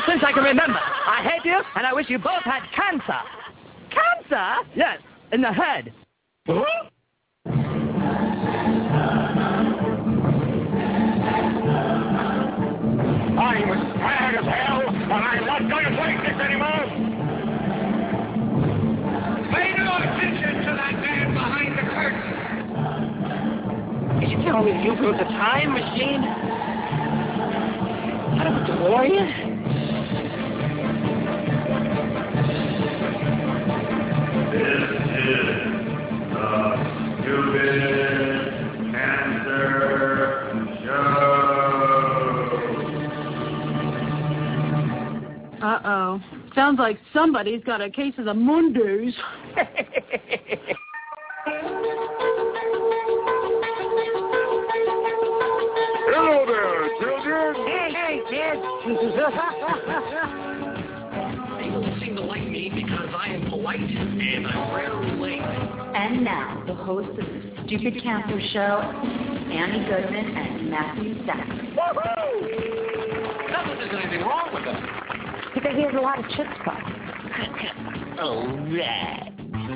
since I can remember. I hate you, and I wish you both had cancer. Cancer? Yes, in the head. Huh? I was tired as hell, and I'm not going to take this anymore. Pay no attention to that man behind the curtain. Did you tell me you built a time machine? Out of a DeLorean? This is the Stupid Cancer Show. Uh-oh. Sounds like somebody's got a case of the Mondays. Hello there, children. Hey, kids. People seem to like me because I am polite and I'm rarely late. And now, the hosts of the Stupid Cancer Show, Annie Goodman and Matthew Stack. Woohoo! Not that there's anything wrong with them. Because he has a lot of chip spots. All right.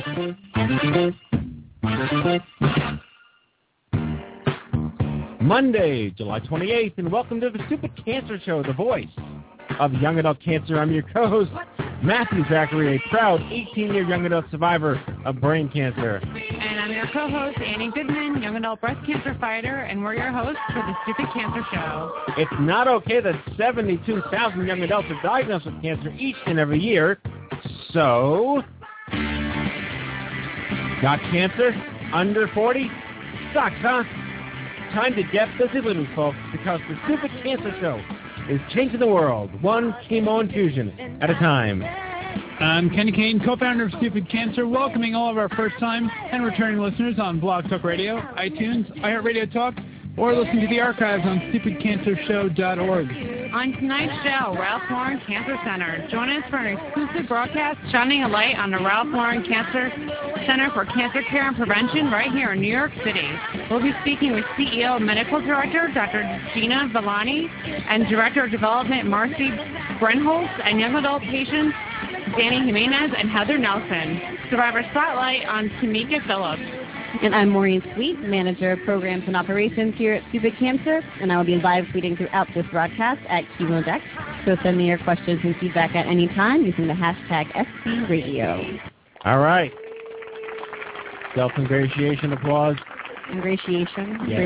Monday, July 28th, and welcome to the Stupid Cancer Show, the voice of young adult cancer. I'm your co-host, Matthew Zachary, a proud 18-year young adult survivor of brain cancer. And I'm your co-host, Annie Goodman, young adult breast cancer fighter, and we're your hosts for the Stupid Cancer Show. It's not okay that 72,000 young adults are diagnosed with cancer each and every year. So, got cancer? Under 40? Sucks, huh? Time to get busy living, folks, because the Stupid Cancer Show is changing the world, one chemo infusion at a time. I'm Kenny Kane, co-founder of Stupid Cancer, welcoming all of our first-time and returning listeners on Blog Talk Radio, iTunes, iHeartRadio Talk, or listen to the archives on stupidcancershow.org. On tonight's show, Ralph Lauren Cancer Center. Join us for an exclusive broadcast shining a light on the Ralph Lauren Cancer Center for Cancer Care and Prevention right here in New York City. We'll be speaking with CEO and Medical Director Dr. Gina Villani and Director of Development Marcy Brenholtz and young adult patients Danny Jimenez and Heather Nelson. Survivor Spotlight on Tamika Phillips. And I'm Maureen Sweet, Manager of Programs and Operations here at Stupid Cancer, and I will be live tweeting throughout this broadcast at ChemoDex. So send me your questions and feedback at any time using the hashtag SCRadio. All right. Self-ingratiation applause. Ingratiation. Yes.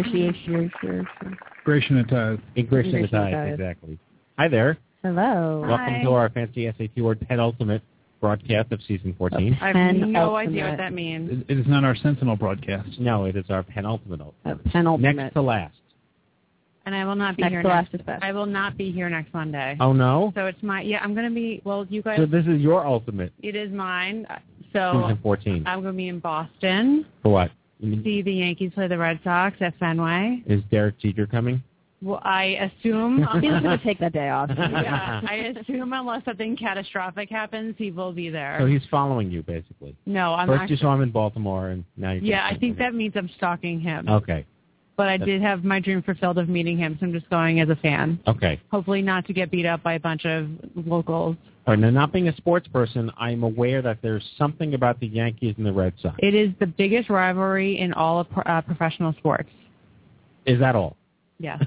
Ingratiatize, exactly. Hi there. Hello. Welcome to our fancy SAT word penultimate broadcast of season 14. I have no idea what that means. It is not our Sentinel broadcast. No, it is our penultimate. Penultimate. Next to last. And I will not be Next here to next. last is best. I will not be here next Monday. Oh, no? So it's my, I'm going to be, well, you guys. So this is your ultimate. It is mine. So Season 14. I'm going to be in Boston. For what? See the Yankees play the Red Sox at Fenway. Is Derek Jeter coming? Well, I assume. He's going to take that day off. Yeah, I assume unless something catastrophic happens, he will be there. So he's following you, basically. No, I'm First actually, you saw him in Baltimore, and now you're... Yeah, I think that means I'm stalking him. Okay. But I did have my dream fulfilled of meeting him, so I'm just going as a fan. Okay. Hopefully not to get beat up by a bunch of locals. All right, now, not being a sports person, I'm aware that there's something about the Yankees and the Red Sox. It is the biggest rivalry in all of professional sports. Is that all? Yeah.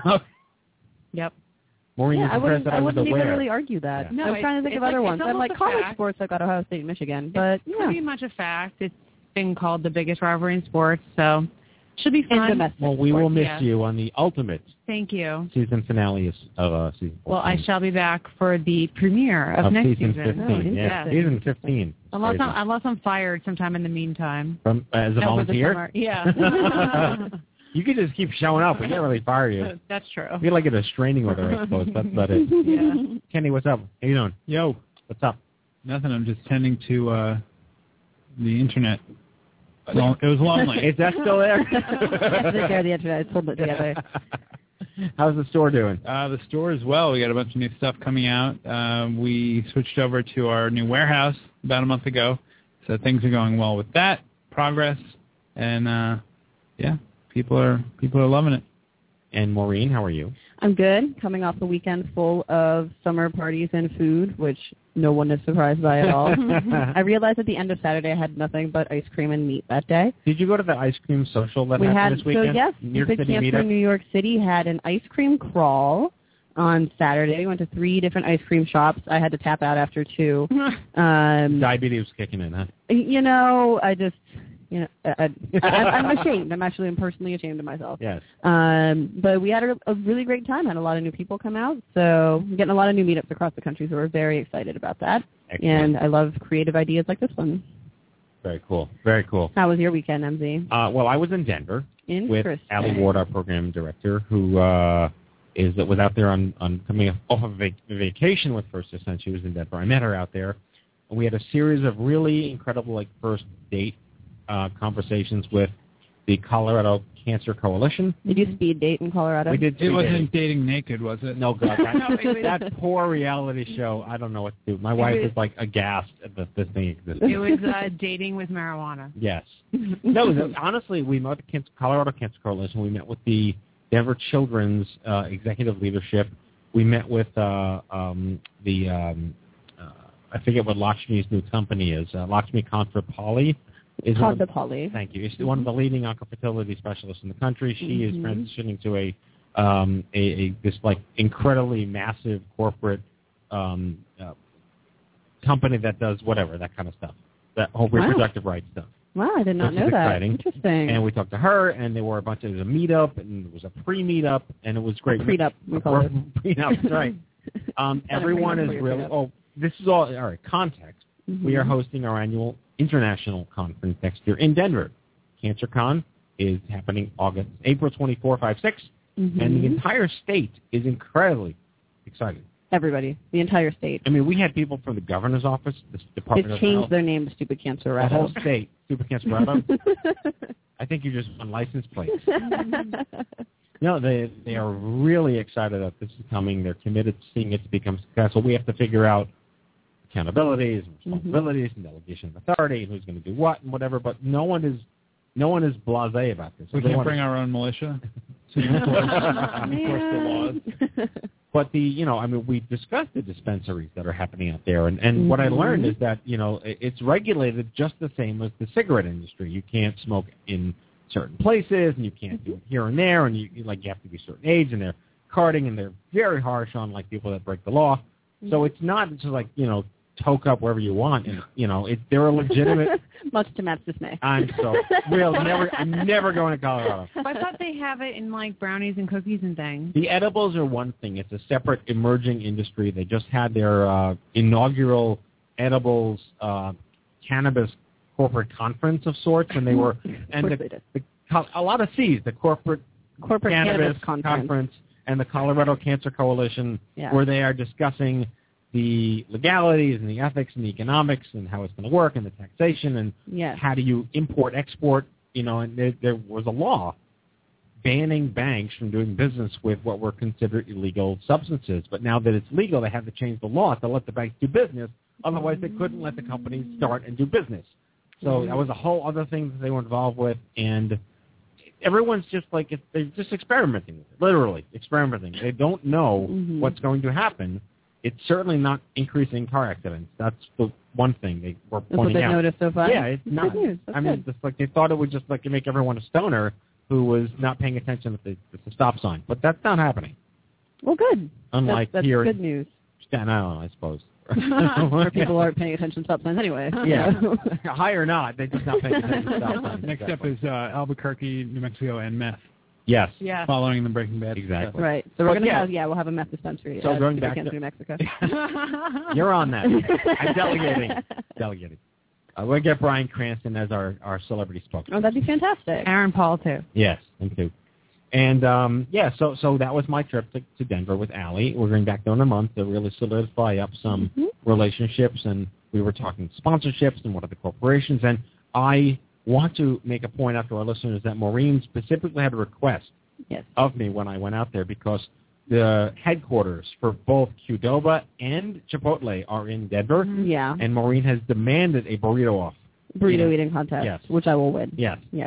Yep. Maureen, I wouldn't aware. even really argue that. Yeah. No, I'm trying to think of other ones. I'm like, college sports, I've got Ohio State and Michigan. But it's pretty much a fact. It's been called the biggest rivalry in sports, so should be fun. Well, we will miss you on the ultimate Thank you. season finale of season 14. Well, I shall be back for the premiere of next season. 15. Oh, yeah, season 15. Unless I'm fired sometime in the meantime. From as a volunteer? Yeah. You could just keep showing up. We can't really fire you. That's true. You're like a restraining order, I suppose. That's about it. Yeah. Kenny, what's up? How you doing? Yo. What's up? Nothing. I'm just tending to the internet. It was lonely. Is that still there? I took care of the internet. I pulled it together. How's the store doing? The store as well. We got a bunch of new stuff coming out. We switched over to our new warehouse about a month ago, so things are going well with that. Progress, and yeah, people are loving it. And Maureen, how are you? I'm good. Coming off a weekend full of summer parties and food, which no one is surprised by at all. I realized at the end of Saturday I had nothing but ice cream and meat that day. Did you go to the ice cream social that happened this weekend? So yes, New York Stupid City Cancer meetup? New York City had an ice cream crawl on Saturday. We went to 3 different ice cream shops. I had to tap out after 2. Diabetes was kicking in, huh? You know, I just... You know, I'm ashamed. I'm personally ashamed of myself. Yes. But we had a really great time. Had a lot of new people come out. So I'm getting a lot of new meetups across the country. So we're very excited about that. Excellent. And I love creative ideas like this one. Very cool. Very cool. How was your weekend, MZ? Well, I was in Denver with Interesting. Ali Ward, our program director, who was out there on coming off of vacation with First Ascent. She was in Denver. I met her out there, and we had a series of really incredible first date conversations with the Colorado Cancer Coalition. Did you speed date in Colorado? We did. It wasn't Dating Naked, was it? No, God, that poor reality show. I don't know what to do. My wife is aghast at this thing existed. It was dating with marijuana. Yes. No, honestly, we met the Colorado Cancer Coalition. We met with the Denver Children's executive leadership. We met with I forget what Lakshmi's new company is. Lakshmi Contra Poly. Poly. Thank you. She's one of the leading oncofertility specialists in the country. She is transitioning to this incredibly massive corporate company that does whatever, that kind of stuff, that whole reproductive rights stuff. Wow, I did not know that. Exciting. Interesting. And we talked to her, and there were a meetup, and there was a pre-meetup, and it was great. Pre-up, we call it. Pre-up, that's right. Everyone is really. Oh, this is all right. Context. We are hosting our annual international conference next year in Denver. CancerCon is happening April 24, 5, 6, and the entire state is incredibly excited. Everybody, the entire state. I mean, we had people from the governor's office, the Department of Health. They changed their name to Stupid Cancer The whole state, Stupid Cancer Rado. I think you just won license plates. No, they are really excited that this is coming. They're committed to seeing it to become successful. We have to figure out accountabilities and responsibilities and delegation of authority and who's going to do what and whatever, but no one is blasé about this. We can't bring our own militia to enforce the laws. But we discussed the dispensaries that are happening out there, and what I learned is that, it's regulated just the same as the cigarette industry. You can't smoke in certain places, and you can't do it here and there, and you have to be a certain age, and they're carding, and they're very harsh on people that break the law. So it's not just toke up wherever you want, and they're a legitimate. Much to Matt's dismay. I'm never going to Colorado. I thought they have it in brownies and cookies and things. The edibles are one thing. It's a separate emerging industry. They just had their inaugural edibles cannabis corporate conference of sorts, and they were a lot of C's, the corporate cannabis conference and the Colorado Cancer Coalition, where they are discussing the legalities and the ethics and the economics and how it's going to work and the taxation and how do you import, export, and there was a law banning banks from doing business with what were considered illegal substances. But now that it's legal, they have to change the law to let the banks do business. Otherwise, they couldn't let the companies start and do business. So that was a whole other thing that they were involved with, and everyone's just they're just experimenting with it, literally experimenting. They don't know what's going to happen. It's certainly not increasing car accidents. That's the one thing they were pointing out. That's what they've noticed so far? Yeah, it's not. Just they thought it would just make everyone a stoner who was not paying attention at the stop sign. But that's not happening. Well, good. Unlike that's here. Good news. Staten Island, I suppose. Where people aren't paying attention to stop signs anyway. Yeah. High or not, they're just not paying attention to stop signs. Next up is Albuquerque, New Mexico, and meth. Yes. Yeah. Following the Breaking Bad. Exactly. Right. So we're going to we'll have a meth dispensary. So going back to New Mexico. You're on that. I'm delegating. We'll get Bryan Cranston as our celebrity spokesman. Oh, that'd be fantastic. Aaron Paul, too. Yes, him too. And, so that was my trip to Denver with Allie. We're going back there in a month to really solidify up some relationships, and we were talking sponsorships and what are the corporations. And I want to make a point out to our listeners that Maureen specifically had a request of me when I went out there, because the headquarters for both Qdoba and Chipotle are in Denver. And Maureen has demanded a burrito eating contest, which I will win. Yes.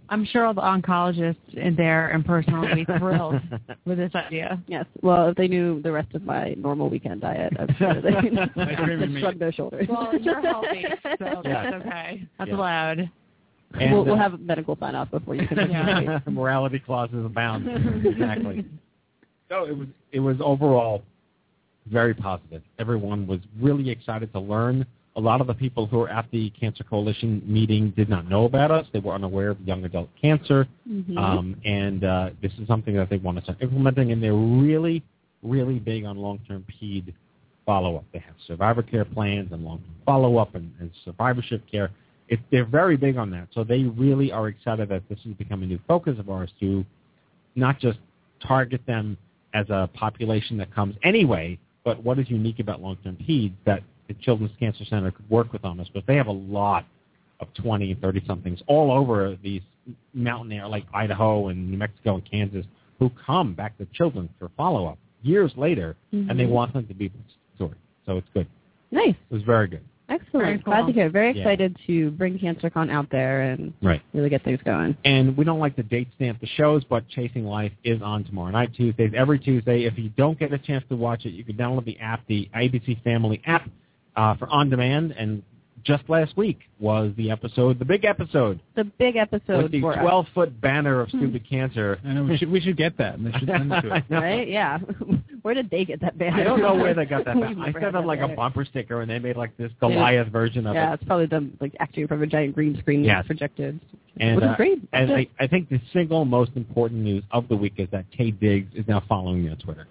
I'm sure all the oncologists in there in person will be thrilled with this idea. Yes. Well, if they knew the rest of my normal weekend diet, I'm sure they'd shrug their shoulders. Well, you're healthy, so that's okay. That's allowed. And, we'll have medical sign-off before you can. Morality clauses abound. Exactly. So it was overall very positive. Everyone was really excited to learn. A lot of the people who were at the Cancer Coalition meeting did not know about us. They were unaware of young adult cancer. And this is something that they want to start implementing, and they're really, really big on long-term PED follow-up. They have survivor care plans and long-term follow-up and survivorship care. They're very big on that. So they really are excited that this has become a new focus of ours to not just target them as a population that comes anyway, but what is unique about long-term PED that the Children's Cancer Center could work with on us. But they have a lot of 20 and 30-somethings all over these mountain areas like Idaho and New Mexico and Kansas who come back to children for follow-up years later, and they want them to be story. So it's good. Nice. It was very good. Excellent. Cool. Glad to hear. Very excited to bring CancerCon out there and really get things going. And we don't like to date stamp the shows, but Chasing Life is on tomorrow night, Tuesdays, every Tuesday. If you don't get a chance to watch it, you can download the app, the ABC Family app, for on demand. And just last week was the episode, the big episode. The big episode. With the 12-foot banner of stupid cancer. I know, we should get that. They should send it to us. Right? Yeah. Where did they get that banner? I don't know where they got that banner. I sent them like a bumper sticker, and they made like this Goliath version of it. Yeah, it's probably them like actually from a giant green screen projected. And, which is great. And I think the single most important news of the week is that Kay Diggs is now following me on Twitter.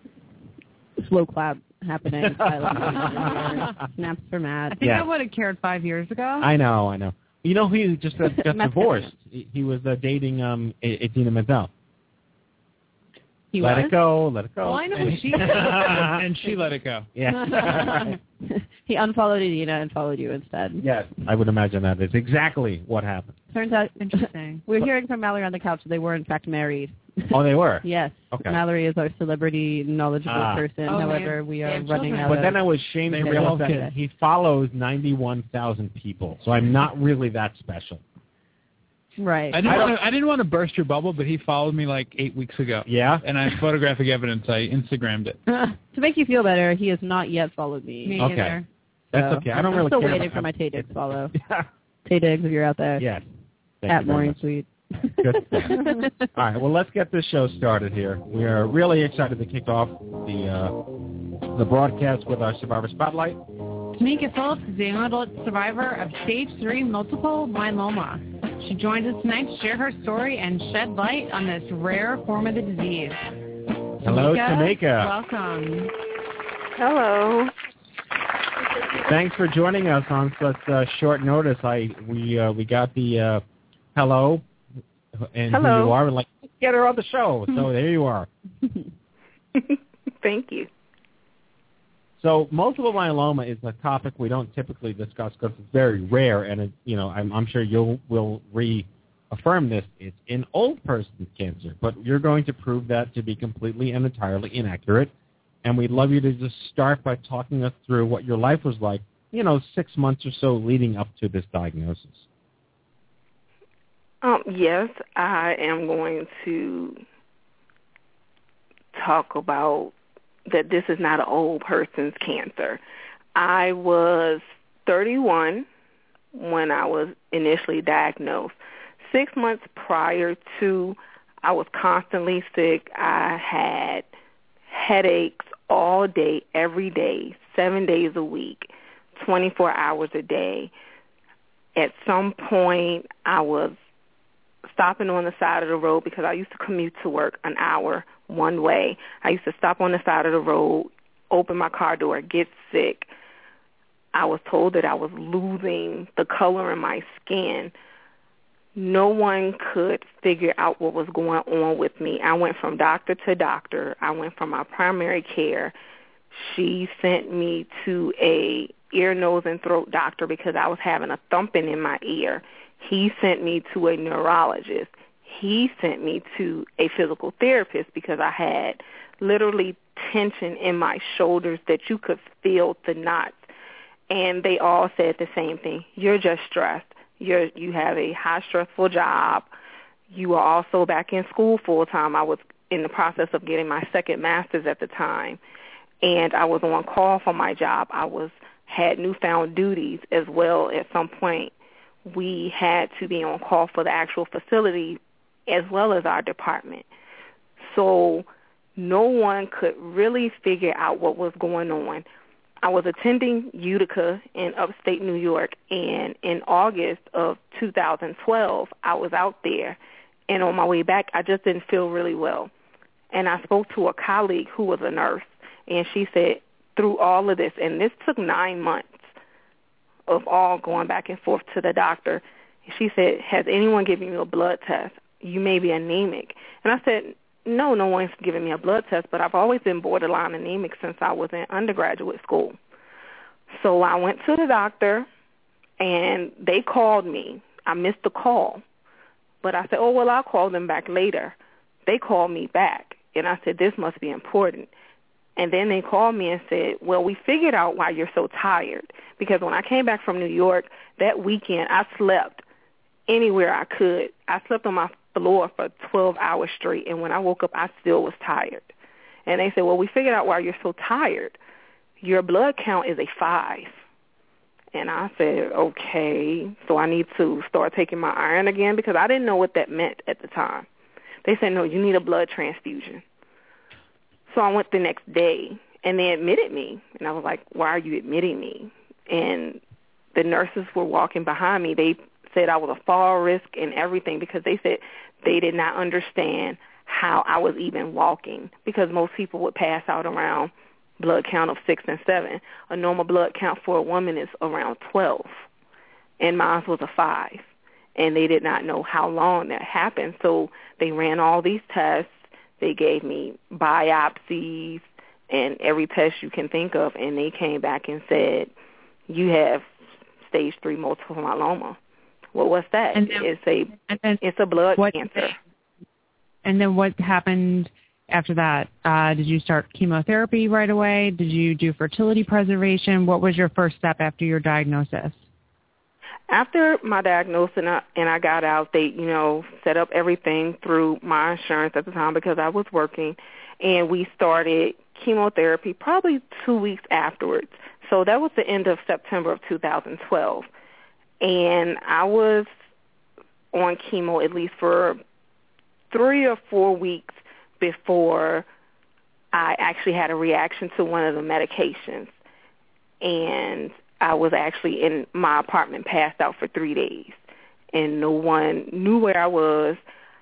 Slow clap happening. Snaps for Matt. I think I would have cared 5 years ago. I know. You know who he just got divorced? He was dating Idina Menzel. He let was? it go. Well, I know who she is. And she let it go. Yeah. He unfollowed Idina and followed you instead. Yes, I would imagine that is exactly what happened. Turns out, interesting. We're hearing from Mallory on the couch that they were in fact married. Oh, they were? Yes. Okay. Mallory is our celebrity, knowledgeable person. However, we are running out But then I was shamed to realize that kids. he follows 91,000 people, so I'm not really that special. Right. I didn't want to burst your bubble, but he followed me like 8 weeks ago. Yeah? And I have photographic evidence. I Instagrammed it. To make you feel better, he has not yet followed me. Me Okay. either. That's okay. I don't really I'm still care waiting about for my Tay Diggs follow. Tay Diggs, if you're out there. Yes. At Maureen Sweet. Good stuff. All right, well, let's get this show started here. We are really excited to kick off the broadcast with our Survivor Spotlight. Tamika Phillips is a young adult survivor of Stage 3 multiple myeloma. She joins us tonight to share her story and shed light on this rare form of the disease. Hello, Tamika. Welcome. Hello. Thanks for joining us on such short notice. We got the hello and Hello. who you are. Like, let's get her on the show. So there you are. Thank you. So multiple myeloma is a topic we don't typically discuss because it's very rare, and I'm sure will reaffirm this. It's in old person's cancer, but you're going to prove that to be completely and entirely inaccurate. And we'd love you to just start by talking us through what your life was like, 6 months or so leading up to this diagnosis. Yes, I am going to talk about that this is not an old person's cancer. I was 31 when I was initially diagnosed. 6 months prior to, I was constantly sick. I had headaches all day, every day, 7 days a week, 24 hours a day. At some point, I was stopping on the side of the road because I used to commute to work an hour one way. I used to stop on the side of the road, open my car door, get sick. I was told that I was losing the color in my skin. No one could figure out what was going on with me. I went from doctor to doctor. I went from my primary care. She sent me to a ear, nose, and throat doctor because I was having a thumping in my ear. He sent me to a neurologist. He sent me to a physical therapist because I had literally tension in my shoulders that you could feel the knots. And they all said the same thing. You're just stressed. You have a high stressful job. you were also back in school full-time. I was in the process of getting my second master's at the time, and I was on call for my job. I had newfound duties as well. At some point, we had to be on call for the actual facility as well as our department. So no one could really figure out what was going on. I was attending Utica in upstate New York, and in August of 2012, I was out there, and on my way back, I just didn't feel really well. And I spoke to a colleague who was a nurse, and she said, through all of this, and this took 9 months of all going back and forth to the doctor, she said, has anyone given you a blood test? You may be anemic. And I said, no one's given me a blood test, but I've always been borderline anemic since I was in undergraduate school. So I went to the doctor, and they called me. I missed the call. But I said, I'll call them back later. They called me back, and I said, this must be important. And then they called me and said, well, we figured out why you're so tired. Because when I came back from New York, that weekend I slept anywhere I could. I slept on my floor for 12 hours straight, and when I woke up, I still was tired. And they said, well, we figured out why you're so tired. Your blood count is a 5. And I said, okay, so I need to start taking my iron again, because I didn't know what that meant at the time. They said, no, you need a blood transfusion. So I went the next day, and they admitted me. And I was like, why are you admitting me? And the nurses were walking behind me. They said I was a fall risk and everything, because they said they did not understand how I was even walking, because most people would pass out around blood count of 6 and 7. A normal blood count for a woman is around 12, and mine was a 5. And they did not know how long that happened. So they ran all these tests. They gave me biopsies and every test you can think of, and they came back and said, you have stage 3 multiple myeloma. Well, what's that? It's a blood cancer. And then what happened after that? Did you start chemotherapy right away? Did you do fertility preservation? What was your first step after your diagnosis? After my diagnosis and I got out, they, set up everything through my insurance at the time, because I was working, and we started chemotherapy probably 2 weeks afterwards. So that was the end of September of 2012. And I was on chemo at least for 3 or 4 weeks before I actually had a reaction to one of the medications. And I was actually in my apartment, passed out for 3 days, and no one knew where I was.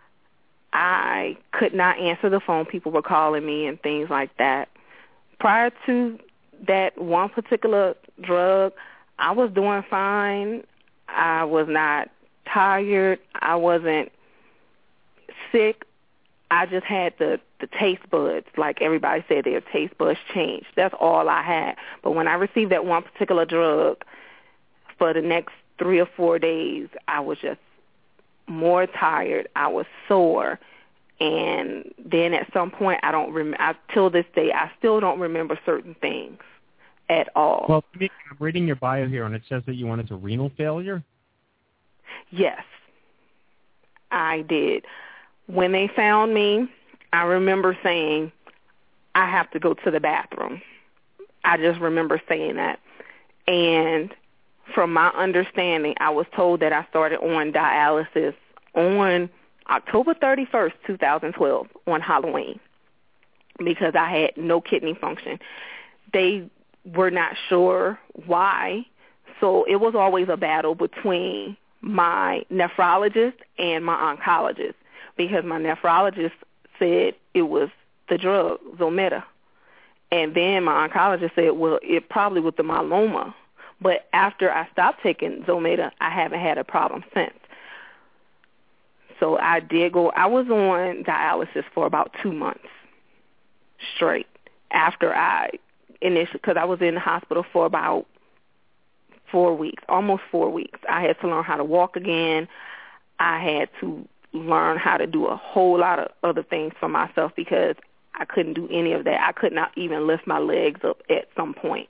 I could not answer the phone. People were calling me and things like that. Prior to that one particular drug, I was doing fine. I was not tired. I wasn't sick. I just had the taste buds, like everybody said, their taste buds changed. That's all I had. But when I received that one particular drug, for the next 3 or 4 days, I was just more tired. I was sore. And then at some point, I don't remember. Till this day, I still don't remember certain things at all. Well, I'm reading your bio here, and it says that you went into renal failure? Yes, I did. When they found me, I remember saying, I have to go to the bathroom. I just remember saying that. And from my understanding, I was told that I started on dialysis on October 31st, 2012, on Halloween, because I had no kidney function. They were not sure why, so it was always a battle between my nephrologist and my oncologist, because my nephrologist said it was the drug, Zometa. And then my oncologist said, well, it probably was the myeloma. But after I stopped taking Zometa, I haven't had a problem since. So I was on dialysis for about 2 months straight after I initially, because I was in the hospital for about 4 weeks, almost 4 weeks. I had to learn how to walk again. I had to learn how to do a whole lot of other things for myself, because I couldn't do any of that. I could not even lift my legs up at some point.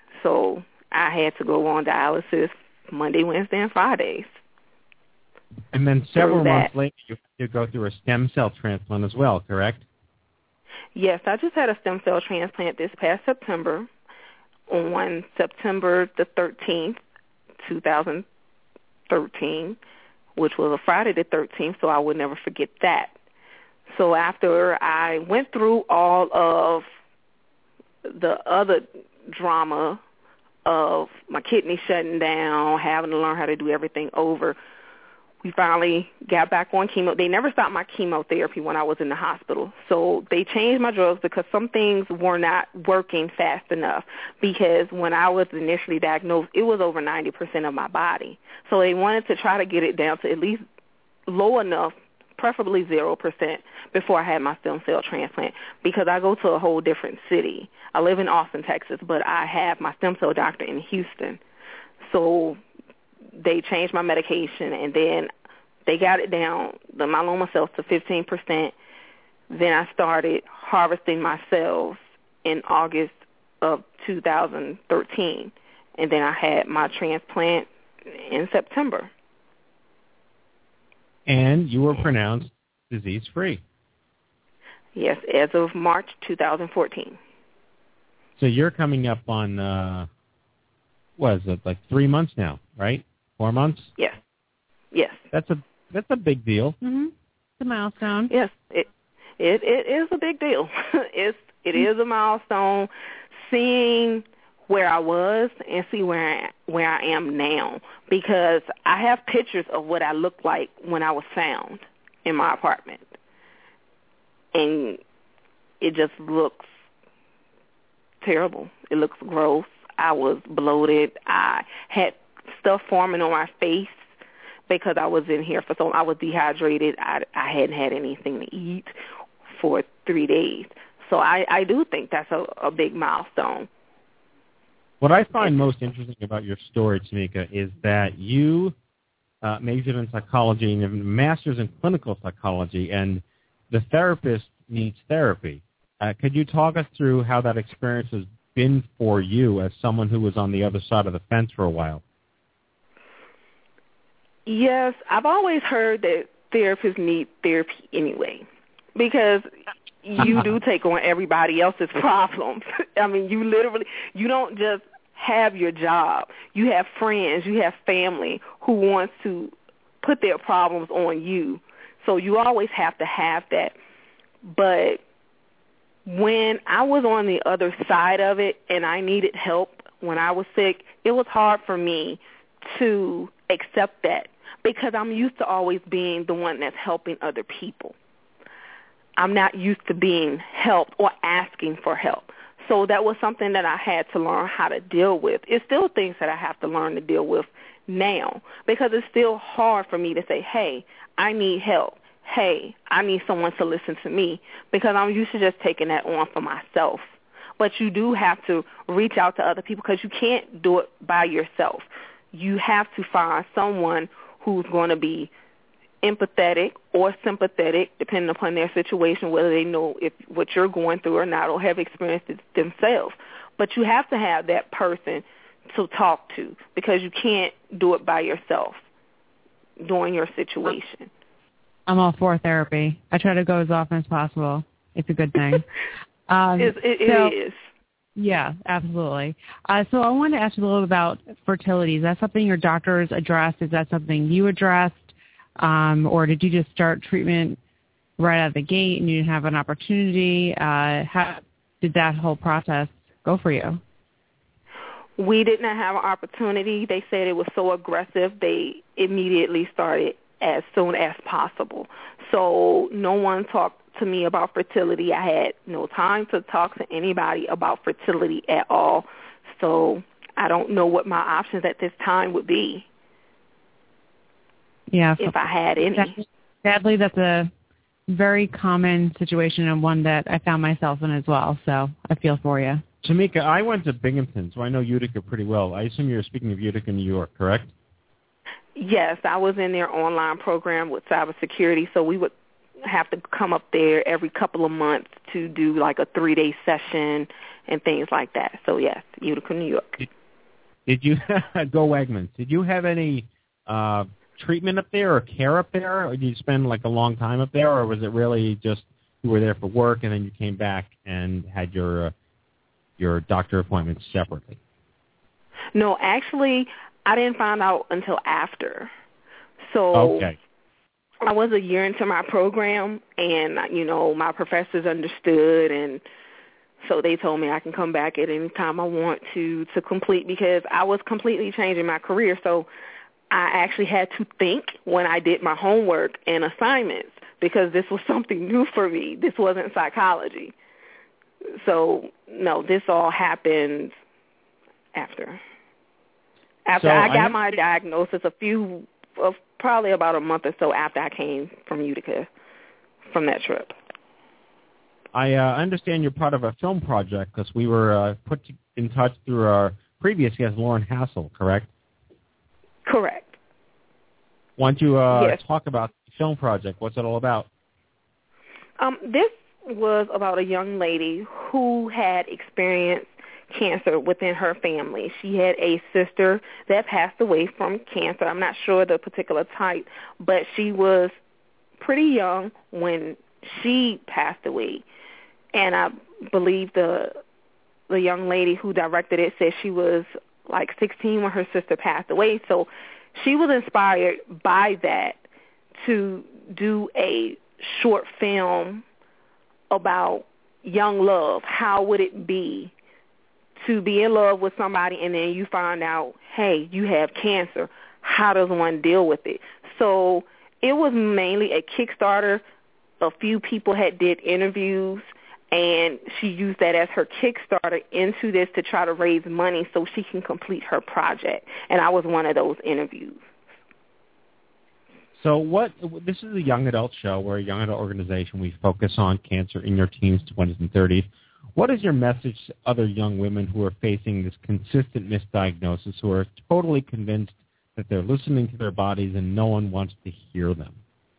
So I had to go on dialysis Monday, Wednesday, and Fridays. And then several that. months later, you have to go through a stem cell transplant as well, correct? Yes, I just had a stem cell transplant this past September, on September the 13th, 2013, which was a Friday the 13th, so I would never forget that. So after I went through all of the other drama of my kidney shutting down, having to learn how to do everything over, we finally got back on chemo. They never stopped my chemotherapy when I was in the hospital. So they changed my drugs because some things were not working fast enough, because when I was initially diagnosed, it was over 90% of my body. So they wanted to try to get it down to at least low enough, preferably 0%, before I had my stem cell transplant, because I go to a whole different city. I live in Austin, Texas, but I have my stem cell doctor in Houston. So they changed my medication, and then they got it down, the myeloma cells, to 15%. Then I started harvesting my cells in August of 2013, and then I had my transplant in September. And you were pronounced disease-free. Yes, as of March 2014. So you're coming up on, what is it, like 3 months now, right? 4 months? Yes. Yes. That's a big deal. Mm-hmm. It's a milestone. Yes, it is a big deal. It is a milestone. Seeing where I was and see where I am now, because I have pictures of what I looked like when I was found in my apartment, and it just looks terrible. It looks gross. I was bloated. I had stuff forming on my face because I was in here for so long. I was dehydrated. I hadn't had anything to eat for 3 days. So I do think that's a big milestone. What I find most interesting about your story, Tamika, is that you majored in psychology and have a master's in clinical psychology, and the therapist needs therapy. Could you talk us through how that experience has been for you as someone who was on the other side of the fence for a while? Yes, I've always heard that therapists need therapy anyway, because you do take on everybody else's problems. I mean, you don't just have your job. You have friends, you have family who wants to put their problems on you. So you always have to have that. But when I was on the other side of it and I needed help when I was sick, it was hard for me to accept that, because I'm used to always being the one that's helping other people. I'm not used to being helped or asking for help. So that was something that I had to learn how to deal with. It's still things that I have to learn to deal with now, because it's still hard for me to say, hey, I need help. Hey, I need someone to listen to me, because I'm used to just taking that on for myself. But you do have to reach out to other people, because you can't do it by yourself. You have to find someone who's going to be empathetic or sympathetic, depending upon their situation, whether they know if what you're going through or not, or have experienced it themselves. But you have to have that person to talk to, because you can't do it by yourself during your situation. I'm all for therapy. I try to go as often as possible. It's a good thing. It is. Yeah, absolutely. So I wanted to ask you a little bit about fertility. Is that something your doctors addressed? Is that something you addressed? Or did you just start treatment right out of the gate and you didn't have an opportunity? How did that whole process go for you? We did not have an opportunity. They said it was so aggressive, they immediately started as soon as possible. So no one talked to me about fertility. I had no time to talk to anybody about fertility at all. So I don't know what my options at this time would be. Yeah, if I had any. Sadly, that's a very common situation, and one that I found myself in as well, so I feel for you. Tamika, I went to Binghamton, so I know Utica pretty well. I assume you're speaking of Utica, New York, correct? Yes, I was in their online program with cybersecurity, so we would have to come up there every couple of months to do like a 3-day session and things like that. So, yes, Utica, New York. Did you go Wegmans? Did you have any treatment up there or care up there? Or did you spend like a long time up there, or was it really just you were there for work and then you came back and had your doctor appointments separately? No, actually, I didn't find out until after. So okay. I was a year into my program, and, my professors understood, and so they told me I can come back at any time I want to complete, because I was completely changing my career. So I actually had to think when I did my homework and assignments, because this was something new for me. This wasn't psychology. So, no, this all happened after. After So I got my diagnosis probably about a month or so after I came from Utica from that trip. I understand you're part of a film project because we were put in touch through our previous guest, Lauren Hassel, correct? Correct. Why don't you yes. talk about the film project? What's it all about? This was about a young lady who had experienced cancer within her family. She had a sister that passed away from cancer. I'm not sure the particular type, but she was pretty young when she passed away. And I believe the young lady who directed it said she was like 16 when her sister passed away. So she was inspired by that to do a short film about young love. How would it be to be in love with somebody and then you find out, hey, you have cancer? How does one deal with it? So it was mainly a Kickstarter. A few people did interviews, and she used that as her Kickstarter into this to try to raise money so she can complete her project. And I was one of those interviews. So this is a young adult show. We're a young adult organization. We focus on cancer in your teens, 20s, and 30s. What is your message to other young women who are facing this consistent misdiagnosis, who are totally convinced that they're listening to their bodies and no one wants to hear them?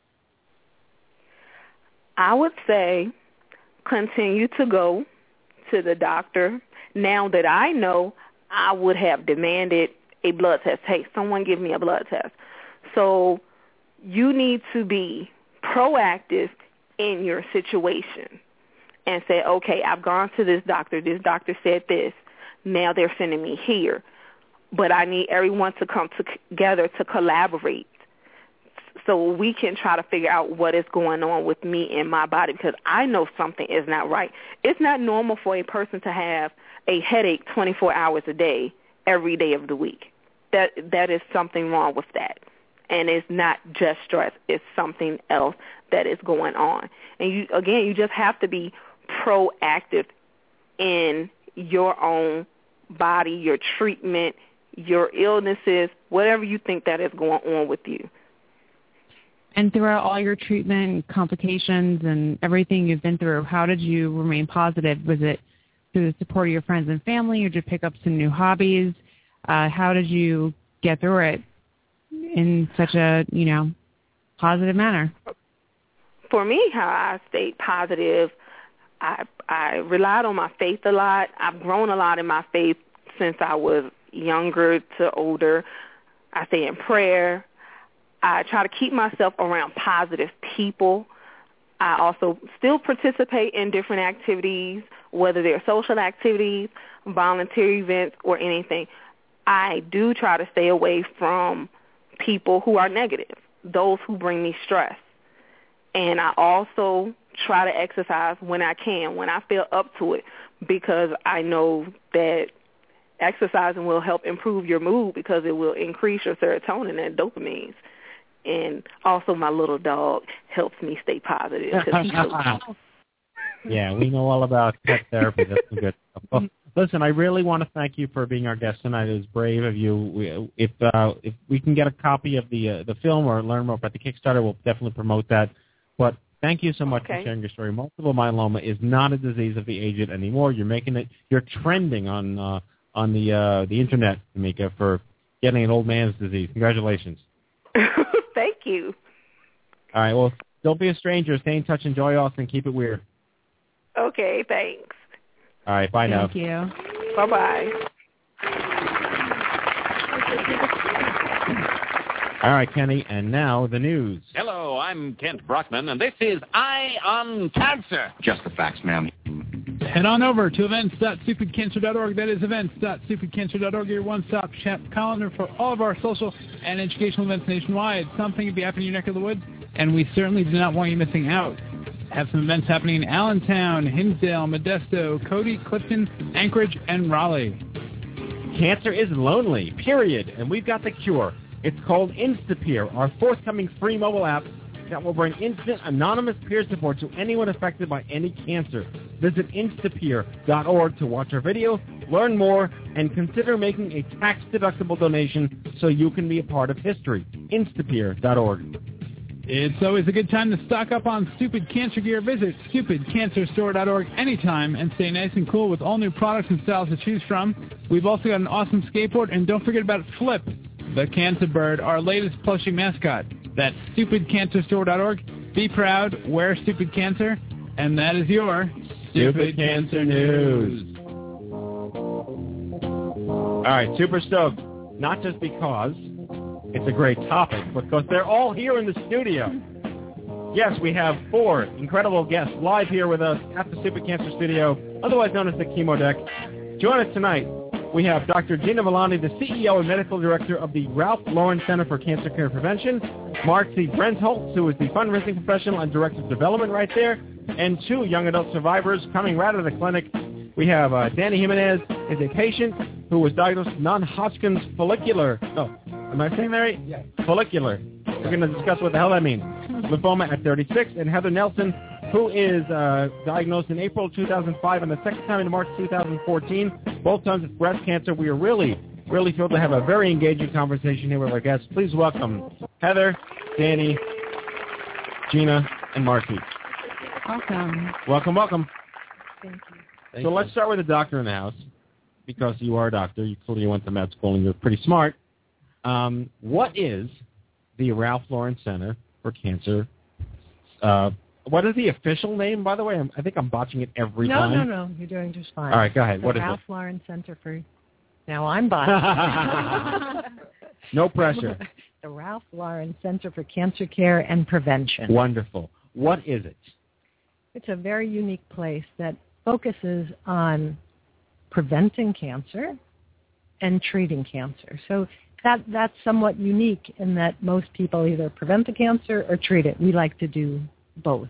I would say continue to go to the doctor. Now that I know, I would have demanded a blood test. Hey, someone give me a blood test. So you need to be proactive in your situation and say, okay, I've gone to this doctor. This doctor said this. Now they're sending me here. But I need everyone to come together to collaborate so we can try to figure out what is going on with me and my body, because I know something is not right. It's not normal for a person to have a headache 24 hours a day, every day of the week. That is something wrong with that. And it's not just stress. It's something else that is going on. And you just have to be proactive in your own body, your treatment, your illnesses, whatever you think that is going on with you. And throughout all your treatment, complications, and everything you've been through, how did you remain positive? Was it through the support of your friends and family, or did you pick up some new hobbies? How did you get through it in such a, positive manner? For me, how I stayed positive, I relied on my faith a lot. I've grown a lot in my faith since I was younger to older. I stay in prayer. I try to keep myself around positive people. I also still participate in different activities, whether they're social activities, volunteer events, or anything. I do try to stay away from people who are negative, those who bring me stress. And I also try to exercise when I can, when I feel up to it, because I know that exercising will help improve your mood because it will increase your serotonin and dopamine. And also my little dog helps me stay positive. Yeah, we know all about pet therapy. That's some good stuff. Well, listen, I really want to thank you for being our guest tonight. It was brave of you. If we can get a copy of the film or learn more about the Kickstarter, we'll definitely promote that. But thank you so much for sharing your story. Multiple myeloma is not a disease of the aged anymore. You're trending on the internet, Tamika, for getting an old man's disease. Congratulations. Thank you. All right. Well, don't be a stranger. Stay in touch. Enjoy us and keep it weird. Okay. Thanks. All right. Bye now. Thank you. Bye-bye. All right, Kenny, and now the news. Hello, I'm Kent Brockman, and this is Eye on Cancer. Just the facts, ma'am. Head on over to events.stupidcancer.org. That is events.stupidcancer.org, your one-stop shop calendar for all of our social and educational events nationwide. Something could be happening in your neck of the woods, and we certainly do not want you missing out. Have some events happening in Allentown, Hinsdale, Modesto, Cody, Clifton, Anchorage, and Raleigh. Cancer is lonely, period, and we've got the cure. It's called Instapeer, our forthcoming free mobile app that will bring instant, anonymous peer support to anyone affected by any cancer. Visit Instapeer.org to watch our video, learn more, and consider making a tax-deductible donation so you can be a part of history. Instapeer.org. It's always a good time to stock up on Stupid Cancer gear. Visit stupidcancerstore.org anytime and stay nice and cool with all new products and styles to choose from. We've also got an awesome skateboard, and don't forget about Flip, the Cancer Bird, our latest plushie mascot. That's stupidcancerstore.org. Be proud, wear Stupid Cancer, and that is your Stupid Cancer News. All right, super stoked. Not just because it's a great topic, but because they're all here in the studio. Yes, we have 4 incredible guests live here with us at the Stupid Cancer Studio, otherwise known as the Chemo Deck. Join us tonight. We have Dr. Gina Villani, the CEO and Medical Director of the Ralph Lauren Center for Cancer Care and Prevention, Mark C. Brentholtz, who is the fundraising professional and Director of Development right there, and 2 young adult survivors coming right out of the clinic. We have Danny Jimenez is a patient who was diagnosed with non-Hodgkin's follicular. Oh, am I saying that right? Yeah. Follicular. We're going to discuss what the hell that means. Lymphoma at 36. And Heather Nelson, who is diagnosed in April 2005 and the second time in March 2014. Both times with breast cancer. We are really thrilled to have a very engaging conversation here with our guests. Please welcome Heather, Danny, Gina, and Marcy. Welcome. Welcome. Thank you. So let's start with the doctor in the house, because you are a doctor. You clearly went to med school and you're pretty smart. What is the Ralph Lauren Center for Cancer? What is the official name, by the way? I think I'm botching it every time. No. You're doing just fine. All right, go ahead. The What is Ralph it? Lauren Center for... Now I'm botching. No pressure. The Ralph Lauren Center for Cancer Care and Prevention. Wonderful. What is it? It's a very unique place that focuses on preventing cancer and treating cancer. So that's somewhat unique in that most people either prevent the cancer or treat it. We like to do both.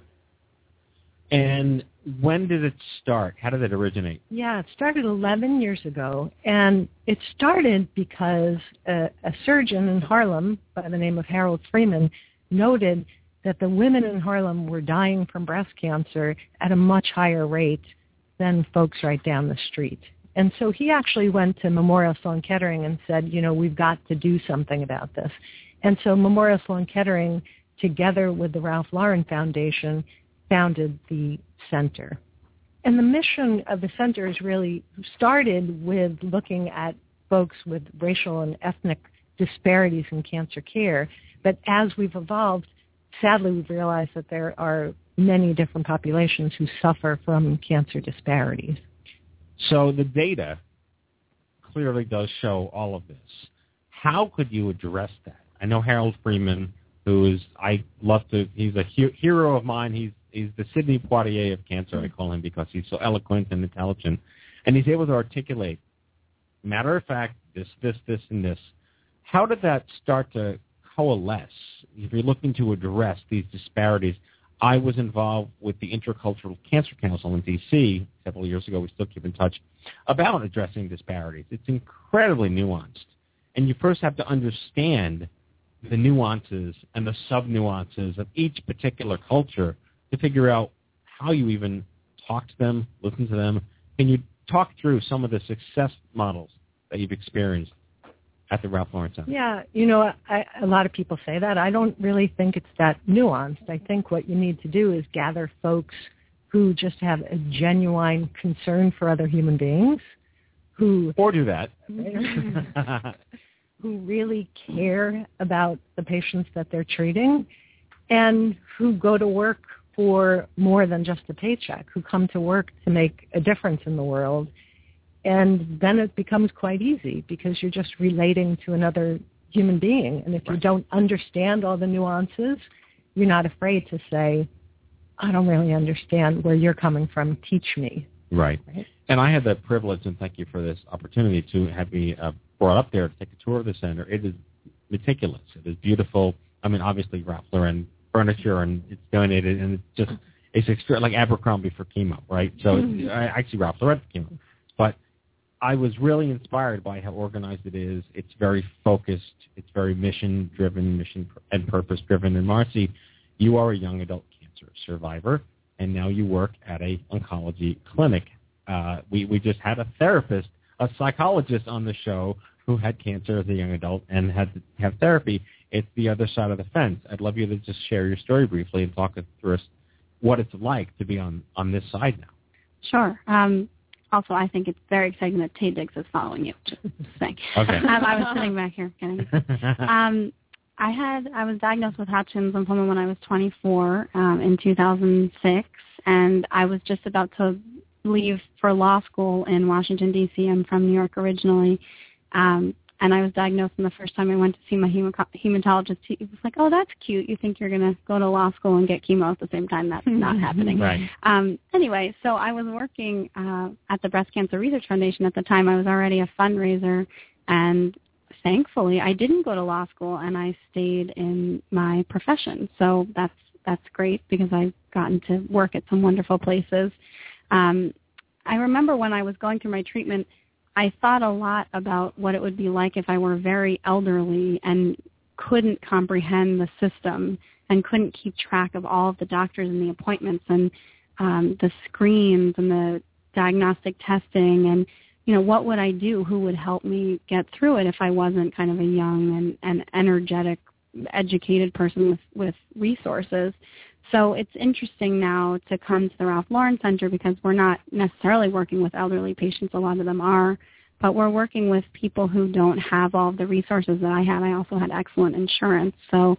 And when did it start? How did it originate? Yeah, it started 11 years ago, and it started because a surgeon in Harlem by the name of Harold Freeman noted that the women in Harlem were dying from breast cancer at a much higher rate than folks right down the street. And so he actually went to Memorial Sloan Kettering and said, we've got to do something about this. And so Memorial Sloan Kettering, together with the Ralph Lauren Foundation, founded the center. And the mission of the center is really started with looking at folks with racial and ethnic disparities in cancer care. But as we've evolved, sadly, we've realized that there are many different populations who suffer from cancer disparities. So the data clearly does show all of this. How could you address that? I know Harold Freeman, he's a hero of mine. He's the Sidney Poitier of cancer, I call him, because he's so eloquent and intelligent. And he's able to articulate, matter of fact, this, and this. How did that start to coalesce? If you're looking to address these disparities, I was involved with the Intercultural Cancer Council in D.C. several years ago. We still keep in touch about addressing disparities. It's incredibly nuanced. And you first have to understand the nuances and the sub-nuances of each particular culture to figure out how you even talk to them, listen to them. Can you talk through some of the success models that you've experienced at the Ralph Lauren Center? Yeah, a lot of people say that. I don't really think it's that nuanced. I think what you need to do is gather folks who just have a genuine concern for other human beings, or do that, who really care about the patients that they're treating, and who go to work for more than just a paycheck, who come to work to make a difference in the world. And then it becomes quite easy because you're just relating to another human being. And if you don't understand all the nuances, you're not afraid to say, I don't really understand where you're coming from. Teach me. Right. And I had the privilege, and thank you for this opportunity, to have me brought up there to take a tour of the center. It is meticulous. It is beautiful. I mean, obviously Ralph Lauren furniture, and it's donated, and it's just, it's extra, like Abercrombie for chemo, right? So it's actually Ralph Lauren for chemo. But I was really inspired by how organized it is. It's very focused. It's very mission-driven, mission and purpose-driven. And Marcy, you are a young adult cancer survivor, and now you work at a oncology clinic. We just had a therapist, a psychologist on the show who had cancer as a young adult and had to have therapy. It's the other side of the fence. I'd love you to just share your story briefly and talk us through what it's like to be on this side now. Sure. Also, I think it's very exciting that Taye Diggs is following you. Just saying. Okay. I was sitting back here kidding. I was diagnosed with Hodgkin's lymphoma when I was 24 in 2006, and I was just about to leave for law school in Washington, D.C. I'm from New York originally, and I was diagnosed, and the first time I went to see my hematologist, he was like, oh, that's cute. You think you're going to go to law school and get chemo at the same time. That's not happening. Right. Anyway, so I was working at the Breast Cancer Research Foundation at the time. I was already a fundraiser, and thankfully I didn't go to law school, and I stayed in my profession. So that's great because I've gotten to work at some wonderful places. I remember when I was going through my treatment, I thought a lot about what it would be like if I were very elderly and couldn't comprehend the system and couldn't keep track of all of the doctors and the appointments and the screens and the diagnostic testing and, you know, what would I do? Who would help me get through it if I wasn't kind of a young and energetic, educated person with resources? So it's interesting now to come to the Ralph Lauren Center because we're not necessarily working with elderly patients. A lot of them are, but we're working with people who don't have all of the resources that I had. I also had excellent insurance. So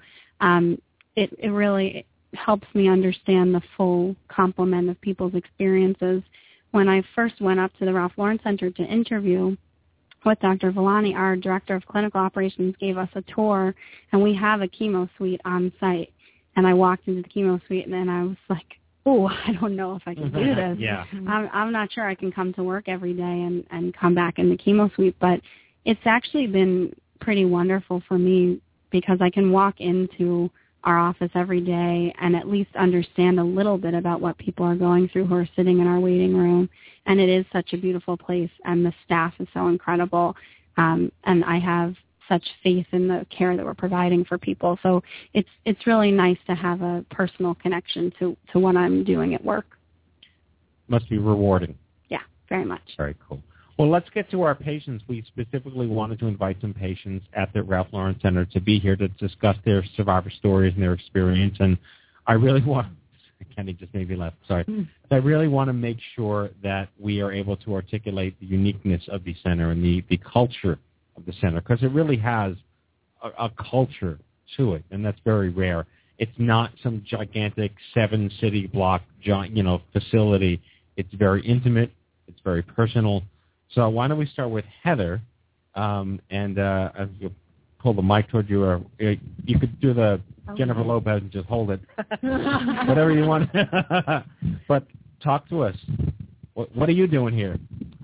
it really helps me understand the full complement of people's experiences. When I first went up to the Ralph Lauren Center to interview with Dr. Villani, our director of clinical operations gave us a tour, and we have a chemo suite on site. And I walked into the chemo suite, and then I was like, oh, I don't know if I can do this. Yeah. I'm not sure I can come to work every day and come back in the chemo suite. But it's actually been pretty wonderful for me because I can walk into our office every day and at least understand a little bit about what people are going through who are sitting in our waiting room. And it is such a beautiful place, and the staff is so incredible. And I have such faith in the care that we're providing for people. So it's really nice to have a personal connection to what I'm doing at work. Must be rewarding. Yeah, very much. Very cool. Well, let's get to our patients. We specifically wanted to invite some patients at the Ralph Lauren Center to be here to discuss their survivor stories and their experience. And I really want, Kenny just maybe left, sorry. I really want to make sure that we are able to articulate the uniqueness of the center and the culture of the center, because it really has a culture to it, and that's very rare. It's not some gigantic 7-city block, facility. It's very intimate. It's very personal. So why don't we start with Heather, and you'll pull the mic toward you, or you could do the Jennifer Lopez and just hold it, whatever you want. But talk to us. What are you doing here?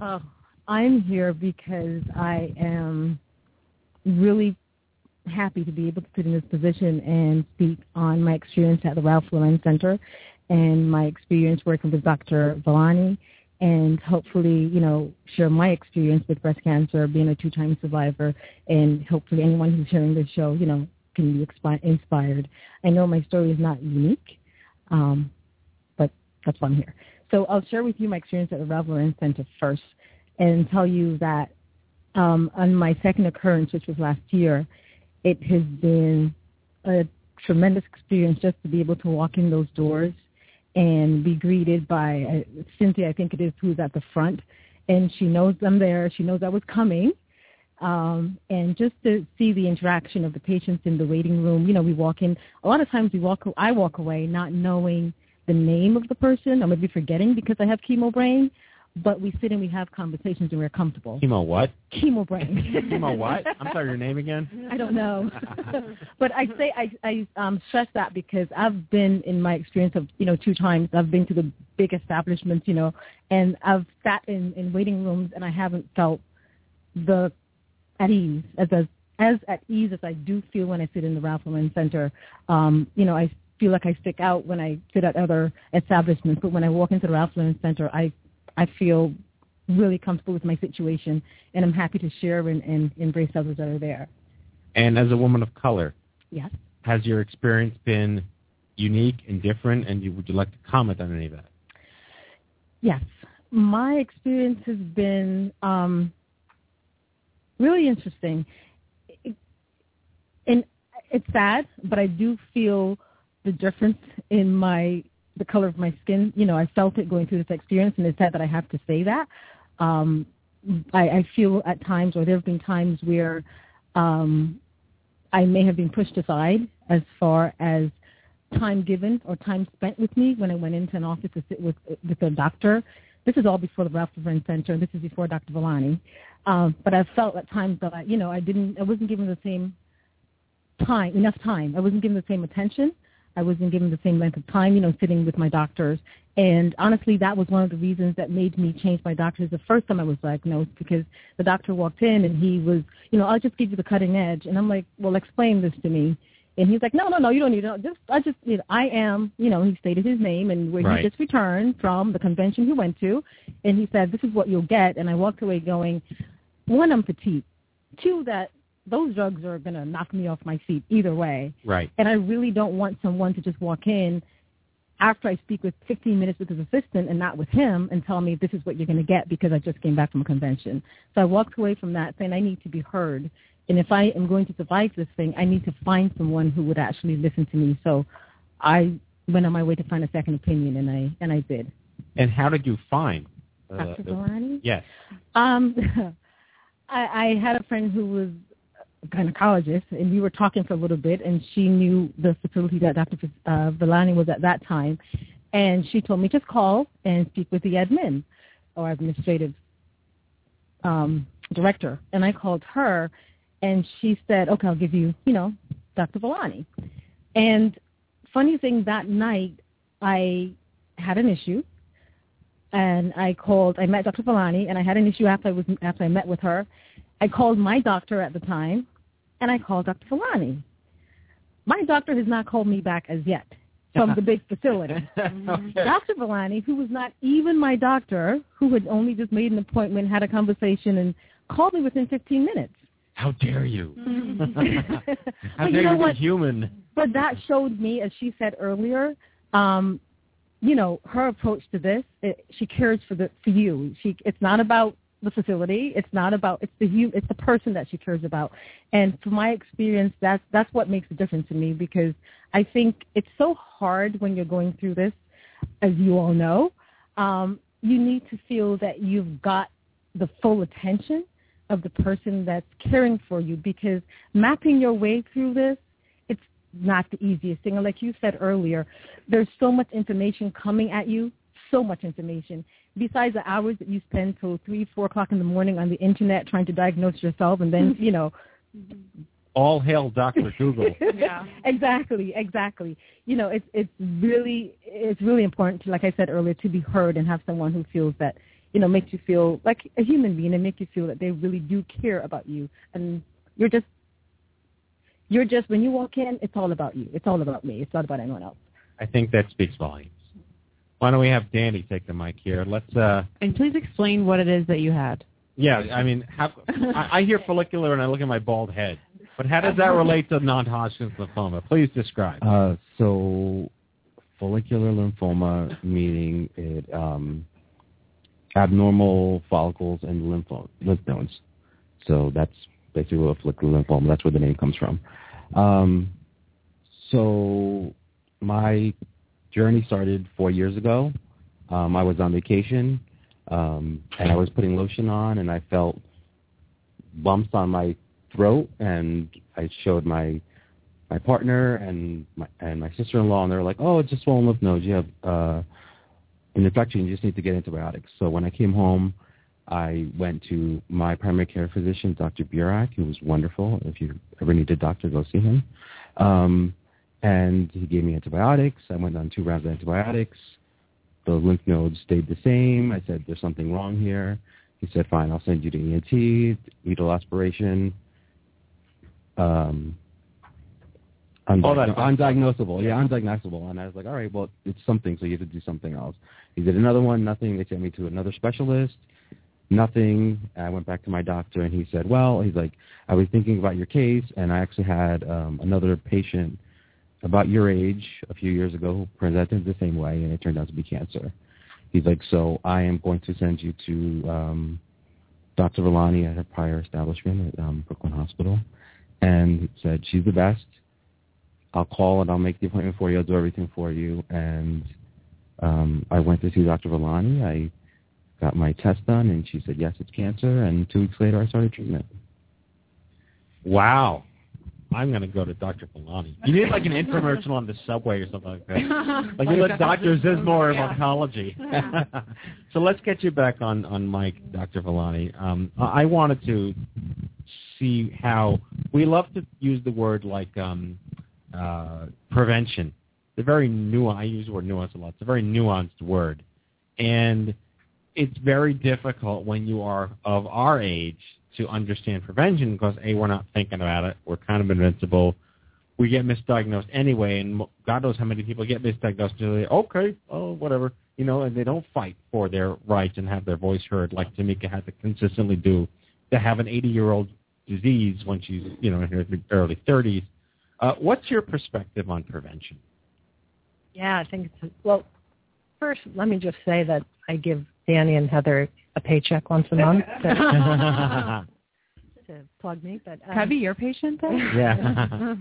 I'm here because I am really happy to be able to sit in this position and speak on my experience at the Ralph Lauren Center and my experience working with Dr. Villani, and hopefully, share my experience with breast cancer, being a 2-time survivor, and hopefully anyone who's hearing this show, can be inspired. I know my story is not unique, but that's why I'm here. So I'll share with you my experience at the Ralph Lauren Center first, and tell you that on my second occurrence, which was last year, it has been a tremendous experience just to be able to walk in those doors and be greeted by Cynthia, I think it is, who's at the front, and she knows I'm there. She knows I was coming, and just to see the interaction of the patients in the waiting room. We walk in. A lot of times I walk away not knowing the name of the person. I might be forgetting because I have chemo brain. but we sit and we have conversations and we're comfortable. Chemo what? Chemo brain. Chemo what? I'm sorry, your name again? I don't know. But I say I stress that because I've been, in my experience of, 2 times, I've been to the big establishments, and I've sat in waiting rooms and I haven't felt at ease, as at ease as I do feel when I sit in the Ralph Lauren Center. I feel like I stick out when I sit at other establishments, but when I walk into the Ralph Lauren Center, I feel really comfortable with my situation, and I'm happy to share and embrace others that are there. And as a woman of color, yes, has your experience been unique and different, and would you like to comment on any of that? Yes. My experience has been really interesting. And it's sad, but I do feel the difference in the color of my skin. I felt it going through this experience, and it's sad that I have to say that. I feel at times, or there have been times where I may have been pushed aside as far as time given or time spent with me when I went into an office to sit with a doctor. This is all before the Ralph Lauren Center. This is before Dr. Villani. But I felt at times that I wasn't given the same enough time. I wasn't given the same attention. I wasn't given the same length of time, sitting with my doctors. And honestly, that was one of the reasons that made me change my doctors the first time I was diagnosed, because the doctor walked in and he was, I'll just give you the cutting edge. And I'm like, well, explain this to me. And he's like, no, you don't need it. I am, he stated his name and where Right. he just returned from the convention he went to. And he said, this is what you'll get. And I walked away going, 1, I'm petite. 2, that those drugs are going to knock me off my feet either way. Right. And I really don't want someone to just walk in after I speak with 15 minutes with his assistant and not with him and tell me this is what you're going to get because I just came back from a convention. So I walked away from that saying I need to be heard. And if I am going to survive this thing, I need to find someone who would actually listen to me. So I went on my way to find a second opinion, and I did. And how did you find? Dr. Villani? Yes. I had a friend who was a gynecologist, and we were talking for a little bit, and she knew the facility that Dr. Villani was at that time. And she told me, just call and speak with the admin or administrative director. And I called her. And she said, okay, I'll give you, Dr. Villani. And funny thing, that night I had an issue, and I met Dr. Villani, and I had an issue after I met with her. I called my doctor at the time, and I called Dr. Villani. My doctor has not called me back as yet from the big facility. Okay. Dr. Villani, who was not even my doctor, who had only just made an appointment, had a conversation, and called me within 15 minutes. How dare you? How But dare you know you what? be human? But that showed me, as she said earlier, her approach to this. She cares for you. It's not about the facility. It's the person that she cares about. And from my experience, that's what makes a difference to me, because I think it's so hard when you're going through this, as you all know. You need to feel that you've got the full attention of the person that's caring for you, because mapping your way through this, it's not the easiest thing. And like you said earlier, there's so much information coming at you, so much information. Besides the hours that you spend till 3, 4 o'clock in the morning on the internet trying to diagnose yourself, and then, All hail Dr. Google. Yeah. Exactly. It's really important to, like I said earlier, to be heard and have someone who feels that, makes you feel like a human being and make you feel that they really do care about you. And you're just when you walk in, it's all about you. It's all about me. It's not about anyone else. I think that speaks volumes. Why don't we have Danny take the mic here? Let's. And please explain what it is that you had. Yeah, I mean, I hear follicular and I look at my bald head. But how does that relate to non-Hodgkin's lymphoma? Please describe. So follicular lymphoma, meaning it abnormal follicles and lymph nodes. So that's basically what follicular lymphoma. That's where the name comes from. So my journey started 4 years ago. I was on vacation, and I was putting lotion on, and I felt bumps on my throat, and I showed my partner and my sister-in-law, and they were like, "Oh, it's just swollen lymph nodes. You have an infection. You just need to get antibiotics. So when I came home, I went to my primary care physician, Dr. Burak, who was wonderful. If you ever need a doctor, go see him. And he gave me antibiotics. I went on 2 rounds of antibiotics. The lymph nodes stayed the same. I said, there's something wrong here. He said, fine, I'll send you to ENT, needle aspiration. Undiagnosable. Yeah, undiagnosable. And I was like, all right, well, it's something, so you have to do something else. He did another one, nothing. They sent me to another specialist, nothing. I went back to my doctor, and he said, well, he's like, I was thinking about your case, and I actually had another patient about your age a few years ago who presented the same way, and it turned out to be cancer. He's like, so I am going to send you to Dr. Villani at her prior establishment at Brooklyn Hospital. And he said, she's the best. I'll call and I'll make the appointment for you. I'll do everything for you. And I went to see Dr. Villani. I got my test done, and she said, yes, it's cancer. And 2 weeks later, I started treatment. Wow. I'm going to go to Dr. Villani. You need like an infomercial on the subway or something like that. Like you let Dr. Zismore of oncology. So let's get you back on mic, Dr. Villani. I wanted to see how we love to use the word like prevention. It's very nuanced. I use the word nuance a lot. It's a very nuanced word. And it's very difficult when you are of our age to understand prevention because, A, we're not thinking about it. We're kind of invincible. We get misdiagnosed anyway, and God knows how many people get misdiagnosed. They're like, okay, oh, whatever, and they don't fight for their rights and have their voice heard like Tamika had to consistently do to have an 80-year-old disease when she's, in her early 30s. What's your perspective on prevention? Yeah, I think well, first, let me just say that I give Danny and Heather a paycheck once a month to plug me. But can I be your patient then? Yeah.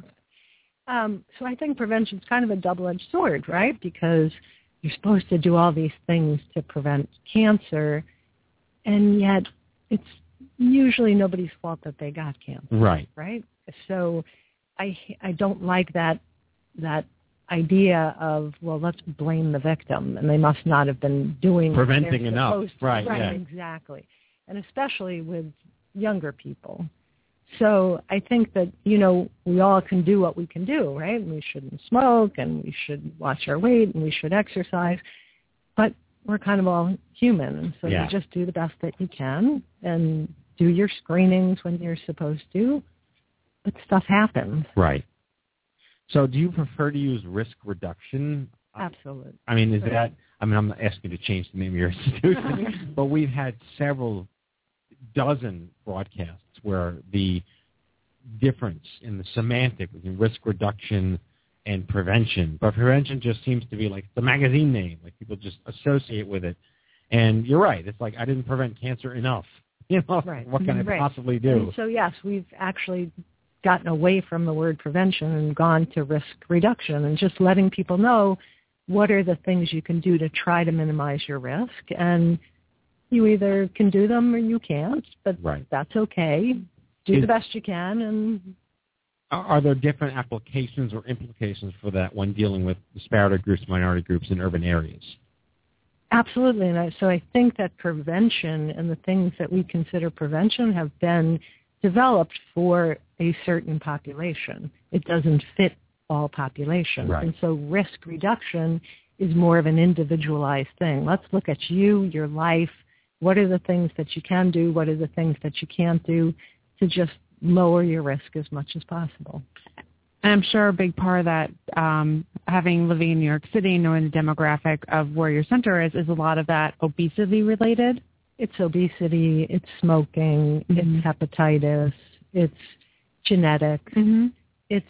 So I think prevention is kind of a double-edged sword, right? Because you're supposed to do all these things to prevent cancer, and yet it's usually nobody's fault that they got cancer. Right. Right? So I don't like that idea of, well, let's blame the victim, and they must not have been doing preventing enough. Right, yeah. Exactly. And especially with younger people. So I think that, we all can do what we can do, right? And we shouldn't smoke, and we should watch our weight, and we should exercise. But we're kind of all human, and so you just do the best that you can and do your screenings when you're supposed to. But stuff happens. Right. So do you prefer to use risk reduction? Absolutely. I mean, I'm not asking you to change the name of your institution, but we've had several dozen broadcasts where the difference in the semantic between risk reduction and prevention, but prevention just seems to be like the magazine name, like people just associate with it. And you're right. It's like, I didn't prevent cancer enough. Right. What can I possibly do? And so, yes, we've actually gotten away from the word prevention and gone to risk reduction and just letting people know what are the things you can do to try to minimize your risk. And you either can do them or you can't, but that's okay. Do the best you can. And are there different applications or implications for that when dealing with disparate groups, minority groups in urban areas? Absolutely. And so I think that prevention and the things that we consider prevention have been developed for a certain population. It doesn't fit all populations. Right. And so risk reduction is more of an individualized thing. Let's look at you, your life. What are the things that you can do? What are the things that you can't do to just lower your risk as much as possible? And I'm sure a big part of that, living in New York City, knowing the demographic of where your center is a lot of that obesity related. It's obesity, it's smoking, it's hepatitis, it's genetics, it's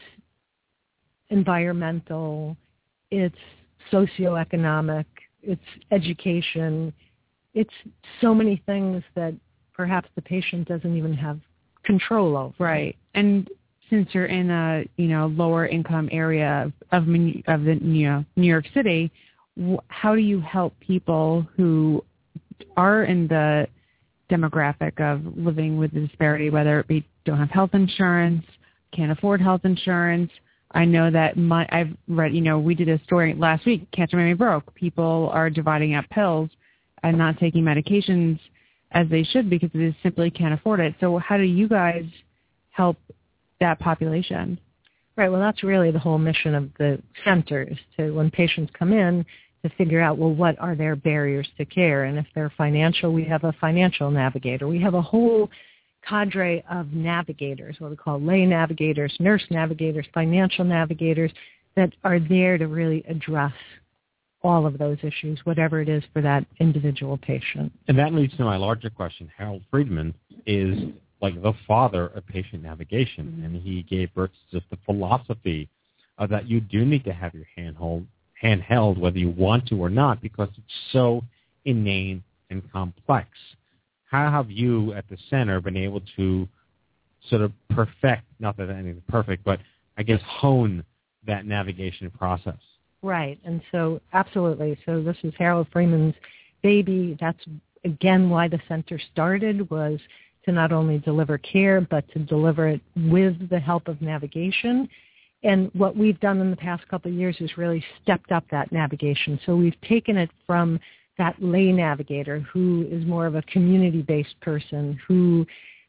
environmental, it's socioeconomic, it's education. It's so many things that perhaps the patient doesn't even have control over. Right. And since you're in a lower income area of the New York City, how do you help people who are in the demographic of living with the disparity, whether it be don't have health insurance, can't afford health insurance? I know that I've read, we did a story last week, Cancer Made Me Broke. People are dividing up pills and not taking medications as they should because they simply can't afford it. So how do you guys help that population? Right. Well, that's really the whole mission of the center is to, when patients come in, to figure out, well, what are their barriers to care? And if they're financial, we have a financial navigator. We have a whole cadre of navigators, what we call lay navigators, nurse navigators, financial navigators, that are there to really address all of those issues, whatever it is for that individual patient. And that leads to my larger question. Harold Friedman is like the father of patient navigation, and he gave birth to the philosophy that you do need to have your hand held, whether you want to or not, because it's so inane and complex. How have you at the center been able to sort of perfect, not that anything's perfect, but I guess hone that navigation process? Right. And so, absolutely. So this is Harold Freeman's baby. That's, again, why the center started, was to not only deliver care, but to deliver it with the help of navigation. And what we've done in the past couple of years is really stepped up that navigation. So we've taken it from that lay navigator who is more of a community-based person who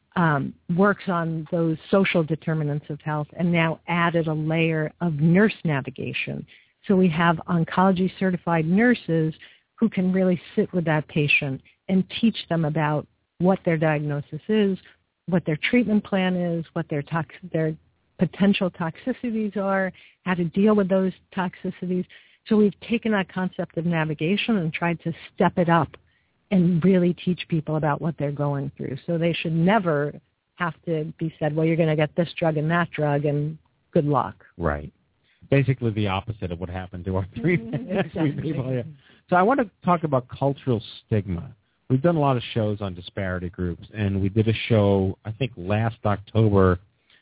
works on those social determinants of health, and now added a layer of nurse navigation. So we have oncology-certified nurses who can really sit with that patient and teach them about what their diagnosis is, what their treatment plan is, what their potential toxicities are, how to deal with those toxicities. So we've taken that concept of navigation and tried to step it up and really teach people about what they're going through. So they should never have to be said, well, you're going to get this drug and that drug, and good luck. Right. Basically the opposite of what happened to our three people. Yeah. So I want to talk about cultural stigma. We've done a lot of shows on disparity groups, and we did a show, I think, last October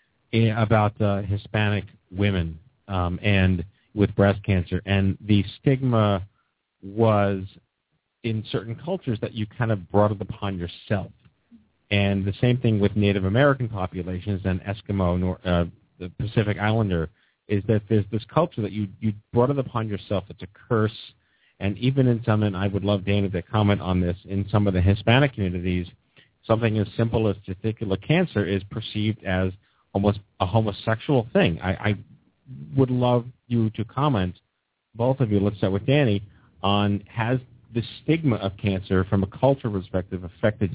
about Hispanic women and with breast cancer. And the stigma was in certain cultures that you kind of brought it upon yourself. And the same thing with Native American populations and Eskimo, the Pacific Islander, is that there's this culture that you brought it upon yourself. It's a curse. And even in some, and I would love Dana to comment on this, in some of the Hispanic communities, something as simple as testicular cancer is perceived as almost a homosexual thing. I would love you to comment, both of you, let's start with Danny, on has the stigma of cancer from a cultural perspective affected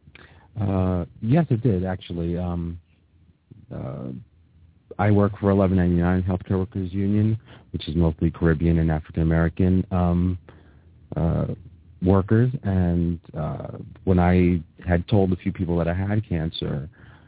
you? Yes, it did, actually. I work for 1199 Healthcare Workers Union, which is mostly Caribbean and African American workers. And when I had told a few people that I had cancer,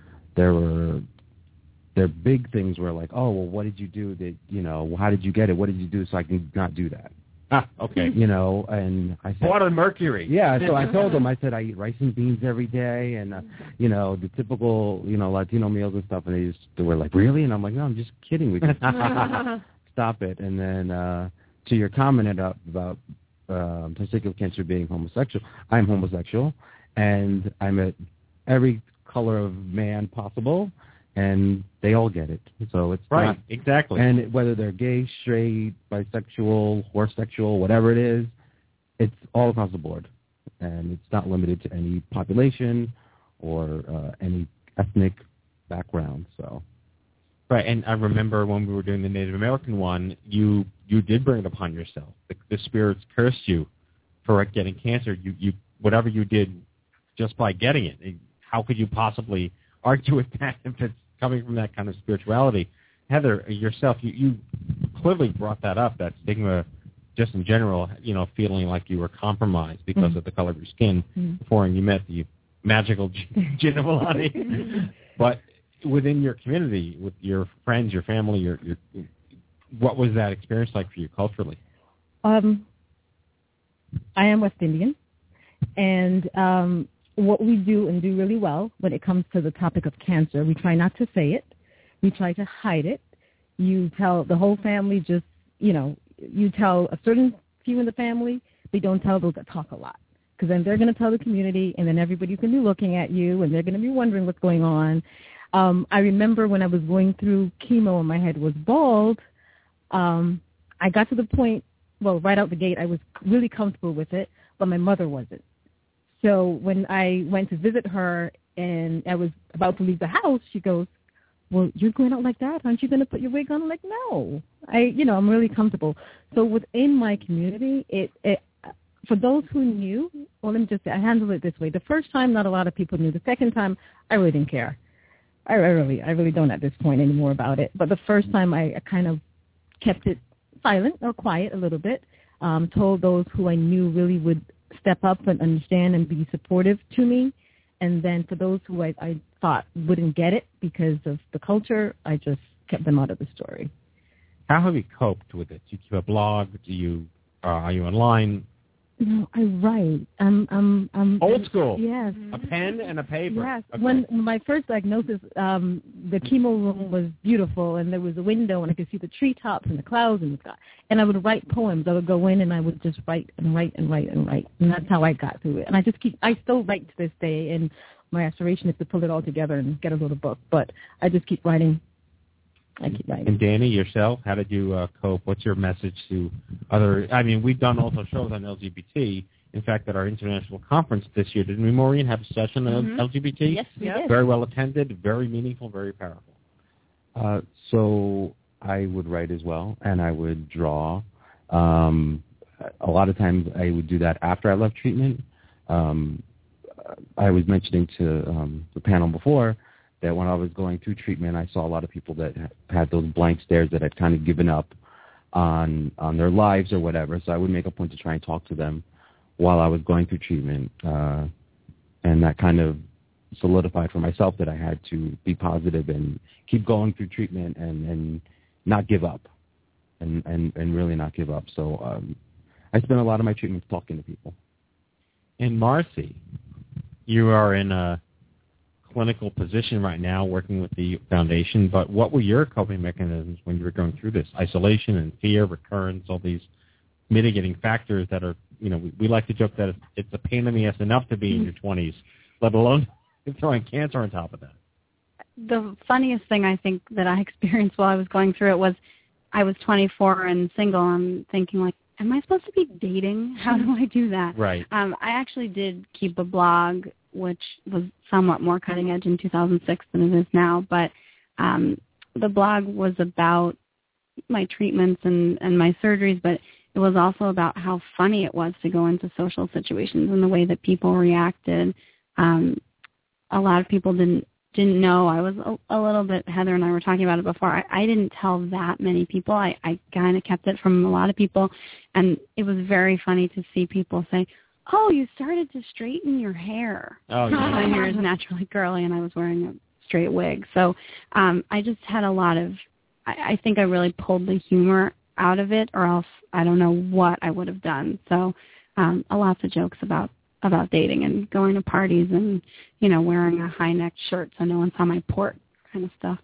their big things were like, oh, well, what did you do that, how did you get it? What did you do so I can not do that? Okay. And I said, blood and mercury. Yeah, so I told them, I said, I eat rice and beans every day, and, the typical, Latino meals and stuff, and they were like, really? And I'm like, no, I'm just kidding with you. Stop it. And then to your comment about testicular cancer being homosexual, I'm homosexual, and I'm at every color of man possible, and they all get it. So it's right, not, exactly. And whether they're gay, straight, bisexual, horsexual, whatever it is, it's all across the board. And it's not limited to any population or any ethnic background. So, right, and I remember when we were doing the Native American one, you did bring it upon yourself. The spirits cursed you for getting cancer. You whatever you did just by getting it. How could you possibly argue with that if it's coming from that kind of spirituality? Heather, yourself, you clearly brought that up, that stigma just in general, feeling like you were compromised because of the color of your skin before you met the magical Ginovellani. But within your community, with your friends, your family, your what was that experience like for you culturally? I am West Indian, and what we do and do really well when it comes to the topic of cancer, we try not to say it. We try to hide it. You tell the whole family you tell a certain few in the family, but don't tell those that talk a lot. Because then they're going to tell the community, and then everybody's going to be looking at you, and they're going to be wondering what's going on. I remember when I was going through chemo and my head was bald, I got to the point, well, right out the gate, I was really comfortable with it, but my mother wasn't. So when I went to visit her and I was about to leave the house, she goes, well, you're going out like that? Aren't you going to put your wig on? I'm like, no. I'm really comfortable. So within my community, it for those who knew, well, let me just say, I handled it this way. The first time, not a lot of people knew. The second time, I really didn't care. I really don't at this point anymore about it. But the first time, I kind of kept it silent or quiet a little bit, told those who I knew really would step up and understand and be supportive to me. And then for those who I thought wouldn't get it because of the culture, I just kept them out of the story. How have you coped with it? Do you keep a blog? Are you online? No, I write. I'm old school. Yes. A pen and a paper. Yes. Okay. When my first diagnosis, the chemo room was beautiful, and there was a window, and I could see the treetops and the clouds and the sky. And I would write poems. I would go in and I would just write and write and write and write, and that's how I got through it. And I still write to this day, and my aspiration is to pull it all together and get a little book. But I just keep writing. I keep writing. And Danny, yourself, how did you cope? What's your message to other? I mean, we've done also shows on LGBT. In fact, at our international conference this year, didn't we, Maureen, have a session on LGBT? Yes, we did. Very well attended, very meaningful, very powerful. So I would write as well, and I would draw. A lot of times I would do that after I left treatment. I was mentioning to the panel before that when I was going through treatment, I saw a lot of people that had those blank stares that had kind of given up on their lives or whatever. So I would make a point to try and talk to them while I was going through treatment. And that kind of solidified for myself that I had to be positive and keep going through treatment and not give up and really not give up. So I spent a lot of my treatments talking to people. And Marcy, you are in a clinical position right now working with the foundation, but what were your coping mechanisms when you were going through this? Isolation and fear, recurrence, all these mitigating factors that are, we like to joke that it's a pain in the ass enough to be in your 20s, let alone throwing cancer on top of that. The funniest thing I think that I experienced while I was going through it was I was 24 and single. I'm thinking, like, am I supposed to be dating? How do I do that? Right. I actually did keep a blog, which was somewhat more cutting edge in 2006 than it is now. But the blog was about my treatments and my surgeries, but it was also about how funny it was to go into social situations and the way that people reacted. A lot of people didn't know. I was a little bit, Heather and I were talking about it before, I didn't tell that many people. I kind of kept it from a lot of people, and it was very funny to see people say, oh, you started to straighten your hair. Oh, yeah. My hair is naturally curly, and I was wearing a straight wig. So I just had a lot of, I think I really pulled the humor out of it, or else I don't know what I would have done. So lots of jokes about dating and going to parties and, wearing a high-necked shirt so no one saw my port kind of stuff.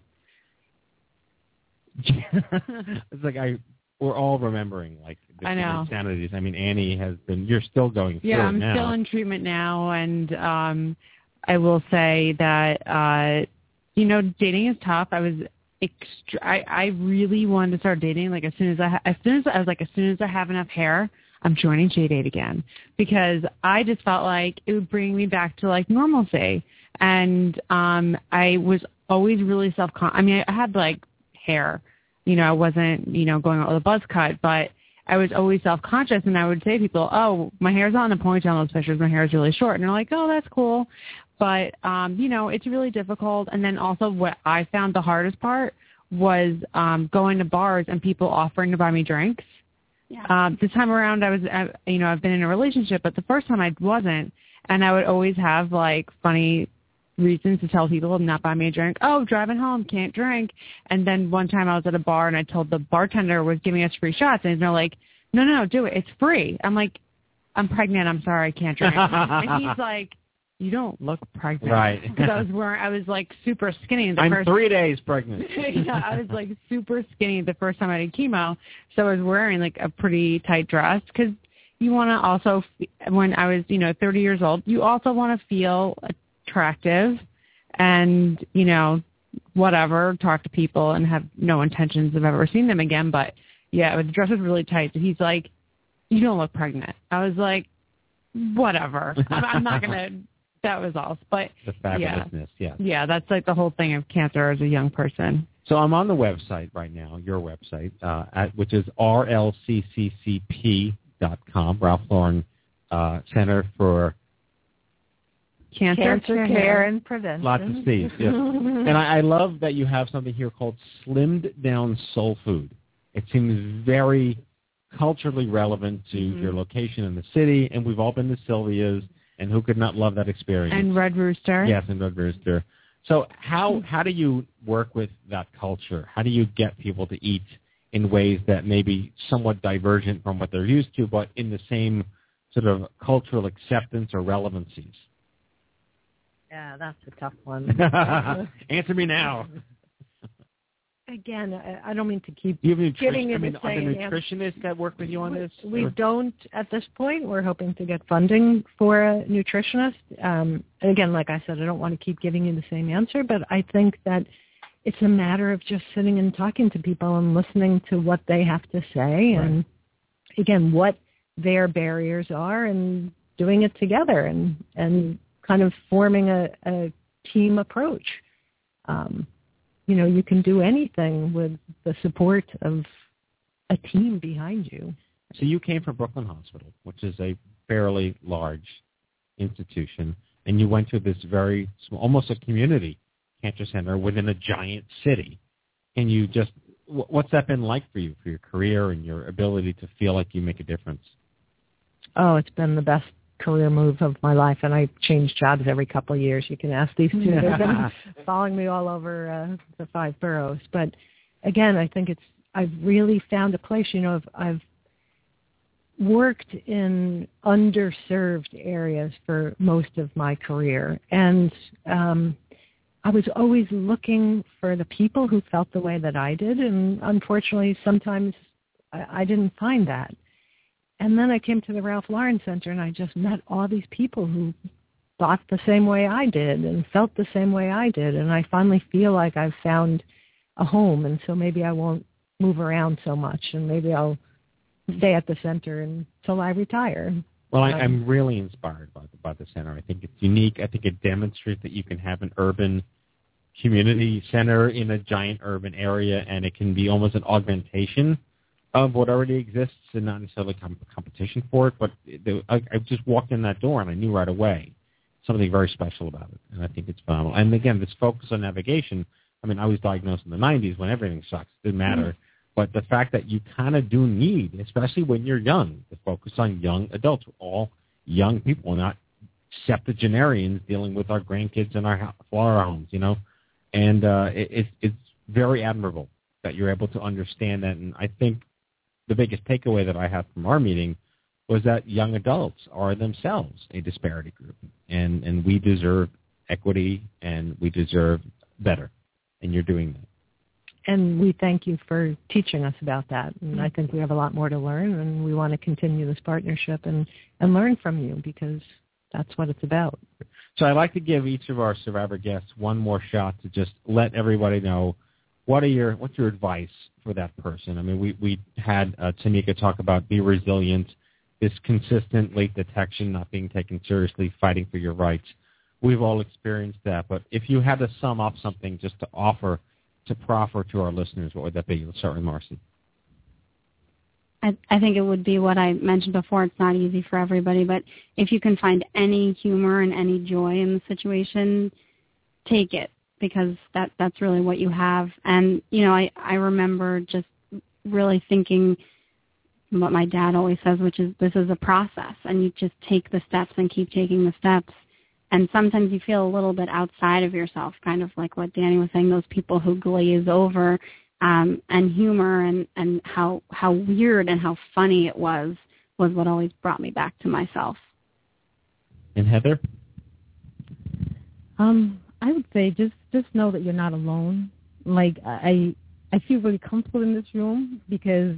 It's like we're all remembering, like, the I know. insanities. I mean, Annie you're still going through it I'm now. still in treatment now, and I will say that, dating is tough. I really wanted to start dating, like, as soon as I have enough hair, I'm joining J-Date again, because I just felt like it would bring me back to, like, normalcy. And I was always really self-conscious. I mean, I had, like, hair. I wasn't, going out with a buzz cut, but I was always self-conscious, and I would say to people, oh, my hair's not in a ponytail in those pictures. My hair is really short. And they're like, oh, that's cool. But, it's really difficult. And then also what I found the hardest part was going to bars and people offering to buy me drinks. Yeah. This time around, I've been in a relationship, but the first time I wasn't, and I would always have, like, funny reasons to tell people to not buy me a drink. Oh, driving home, can't drink. And then one time I was at a bar, and I told the bartender was giving us free shots, and they're like, no, do it. It's free. I'm like, I'm pregnant. I'm sorry, I can't drink. And he's like, you don't look pregnant. Right. Because I was like super skinny. I'm 3 days pregnant. Yeah, I was like super skinny the first time I did chemo. So I was wearing like a pretty tight dress because you want to also, when I was, 30 years old, you also want to feel attractive and, whatever, talk to people and have no intentions of ever seeing them again. But yeah, the dress was really tight. So he's like, you don't look pregnant. I was like, whatever. I'm not going to, that was all. But the fabulousness, yeah. Yeah, that's like the whole thing of cancer as a young person. So I'm on the website right now, your website, which is rlcccp.com, Ralph Lauren Center for Cancer Care and Prevention. Lots of C's, yes. And I love that you have something here called Slimmed Down Soul Food. It seems very culturally relevant to your location in the city, and we've all been to Sylvia's, and who could not love that experience? And Red Rooster. Yes, and Red Rooster. So how do you work with that culture? How do you get people to eat in ways that may be somewhat divergent from what they're used to, but in the same sort of cultural acceptance or relevancies? Yeah, that's a tough one. Answer me now. Again, I don't mean to keep giving you the same are there nutritionists that work with you on this? We don't at this point. We're hoping to get funding for a nutritionist. Again, like I said, I don't want to keep giving you the same answer, but I think that it's a matter of just sitting and talking to people and listening to what they have to say and, again, what their barriers are and doing it together and kind of forming a team approach. You can do anything with the support of a team behind you. So you came from Brooklyn Hospital, which is a fairly large institution, and you went to this very small, almost a community cancer center within a giant city. And you just, what's that been like for you, for your career and your ability to feel like you make a difference? Oh, it's been the best career move of my life, and I change jobs every couple of years. You can ask these two. They've been following me all over the 5 boroughs. But again, I think I've really found a place. I've worked in underserved areas for most of my career, and I was always looking for the people who felt the way that I did, and unfortunately, sometimes I didn't find that. And then I came to the Ralph Lauren Center, and I just met all these people who thought the same way I did and felt the same way I did. And I finally feel like I've found a home, and so maybe I won't move around so much, and maybe I'll stay at the center until I retire. Well, I'm really inspired by the center. I think it's unique. I think it demonstrates that you can have an urban community center in a giant urban area, and it can be almost an augmentation of what already exists and not necessarily competition for it. But I just walked in that door and I knew right away something very special about it. And I think it's phenomenal. And again, this focus on navigation, I mean, I was diagnosed in the 90s when everything sucks. It didn't matter. Mm-hmm. But the fact that you kind of do need, especially when you're young, to focus on young adults. We're all young people, not septuagenarians dealing with our grandkids in our Florida homes, And it's very admirable that you're able to understand that. And I think the biggest takeaway that I have from our meeting was that young adults are themselves a disparity group, and we deserve equity, and we deserve better, and you're doing that. And we thank you for teaching us about that, and I think we have a lot more to learn, and we want to continue this partnership and learn from you, because that's what it's about. So I'd like to give each of our Survivor guests one more shot to just let everybody know what's your advice for that person. I mean, we had Tamika talk about be resilient, this consistent late detection, not being taken seriously, fighting for your rights. We've all experienced that. But if you had to sum up something just to proffer to our listeners, what would that be? Let's start with Marcy. I think it would be what I mentioned before. It's not easy for everybody, but if you can find any humor and any joy in the situation, take it, because that's really what you have. And, I remember just really thinking what my dad always says, which is this is a process, and you just take the steps and keep taking the steps. And sometimes you feel a little bit outside of yourself, kind of like what Danny was saying, those people who glaze over, and humor and how weird and how funny it was what always brought me back to myself. And Heather? I would say just know that you're not alone. Like I feel really comfortable in this room because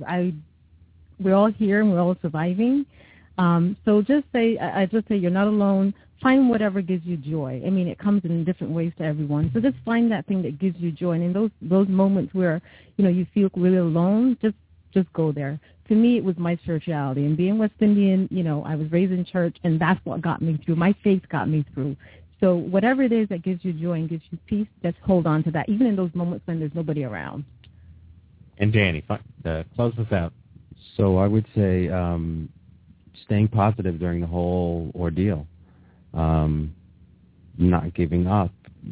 we're all here and we're all surviving. So I just say you're not alone. find whatever gives you joy. I mean, it comes in different ways to everyone. So just find that thing that gives you joy. And in those moments where, you feel really alone, just go there. To me, it was my spirituality. And being West Indian, I was raised in church, and that's what got me through. My faith got me through. So whatever it is that gives you joy and gives you peace, just hold on to that, even in those moments when there's nobody around. And Danny, close us out. So I would say staying positive during the whole ordeal, not giving up.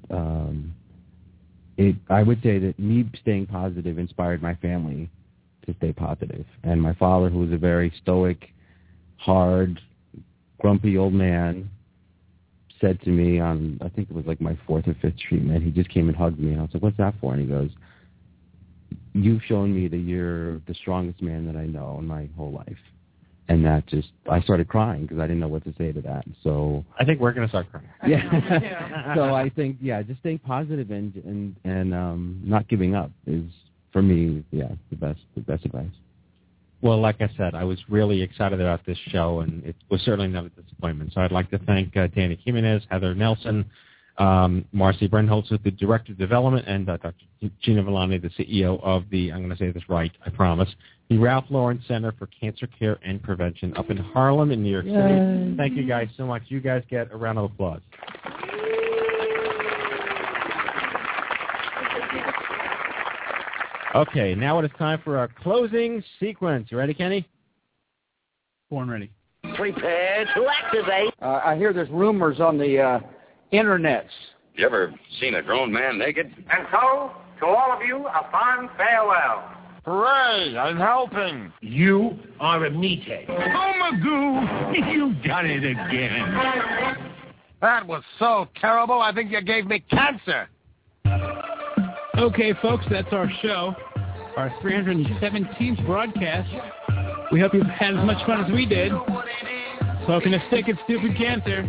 I would say that me staying positive inspired my family to stay positive. And my father, who was a very stoic, hard, grumpy old man, said to me on, I think it was like my 4th or 5th treatment, he just came and hugged me, and I was like, what's that for? And he goes, you've shown me that you're the strongest man that I know in my whole life. And that I started crying because I didn't know what to say to that. So I think we're going to start crying. Yeah. So I think, just staying positive and not giving up is, for me, the best advice. Well, like I said, I was really excited about this show, and it was certainly not a disappointment. So I'd like to thank Danny Jimenez, Heather Nelson, Marcy Brenholtz, the Director of Development, and Dr. Gina Villani, the CEO of I'm going to say this right, I promise, the Ralph Lauren Center for Cancer Care and Prevention up in Harlem in New York City. Yay. Thank you guys so much. You guys get a round of applause. Okay, now it is time for our closing sequence. You ready, Kenny? Born ready. Prepare to activate. I hear there's rumors on the internets. You ever seen a grown man naked? And so, to all of you, a fond farewell. Hooray, I'm helping. You are a meathead. Oh, Magoo, you've done it again. That was so terrible, I think you gave me cancer. Okay, folks, that's our show, our 317th broadcast. We hope you've had as much fun as we did. Smoking a stick at Stupid Cancer.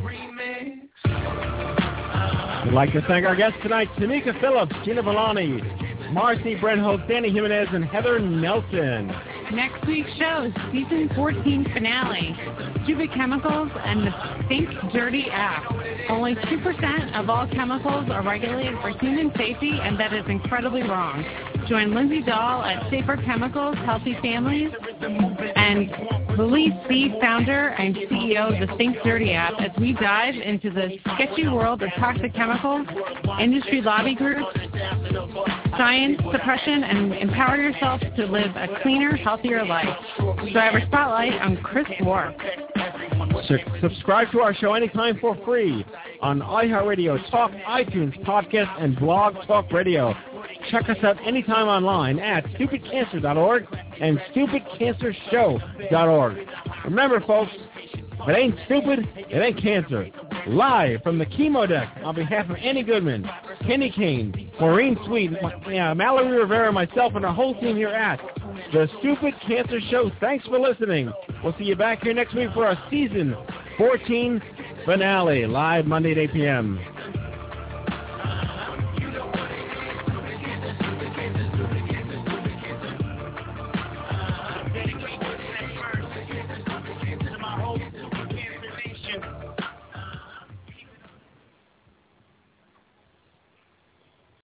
We'd like to thank our guests tonight, Tamika Phillips, Gina Villani, Marcy Brenholtz, Danny Jimenez, and Heather Nelson. Next week's show is Season 14 finale, Stupid Chemicals and the Think Dirty app. Only 2% of all chemicals are regulated for human safety, and that is incredibly wrong. Join Lindsay Dahl at Safer Chemicals, Healthy Families, and Lee Speed, founder and CEO of the Think Dirty app, as we dive into the sketchy world of toxic chemicals, industry lobby groups, science, suppression, and empower yourself to live a cleaner, healthier life. Driver Spotlight on Chris Warp. Subscribe to our show anytime for free on iHeartRadio, Talk, iTunes, Podcast, and Blog Talk Radio. Check us out anytime online at stupidcancer.org and stupidcancershow.org. Remember, folks, if it ain't stupid, it ain't cancer. Live from the chemo deck on behalf of Annie Goodman, Kenny Kane, Maureen Sweet, Mallory Rivera, myself, and our whole team here at the Stupid Cancer Show. Thanks for listening. We'll see you back here next week for our Season 14 finale, live Monday at 8 p.m.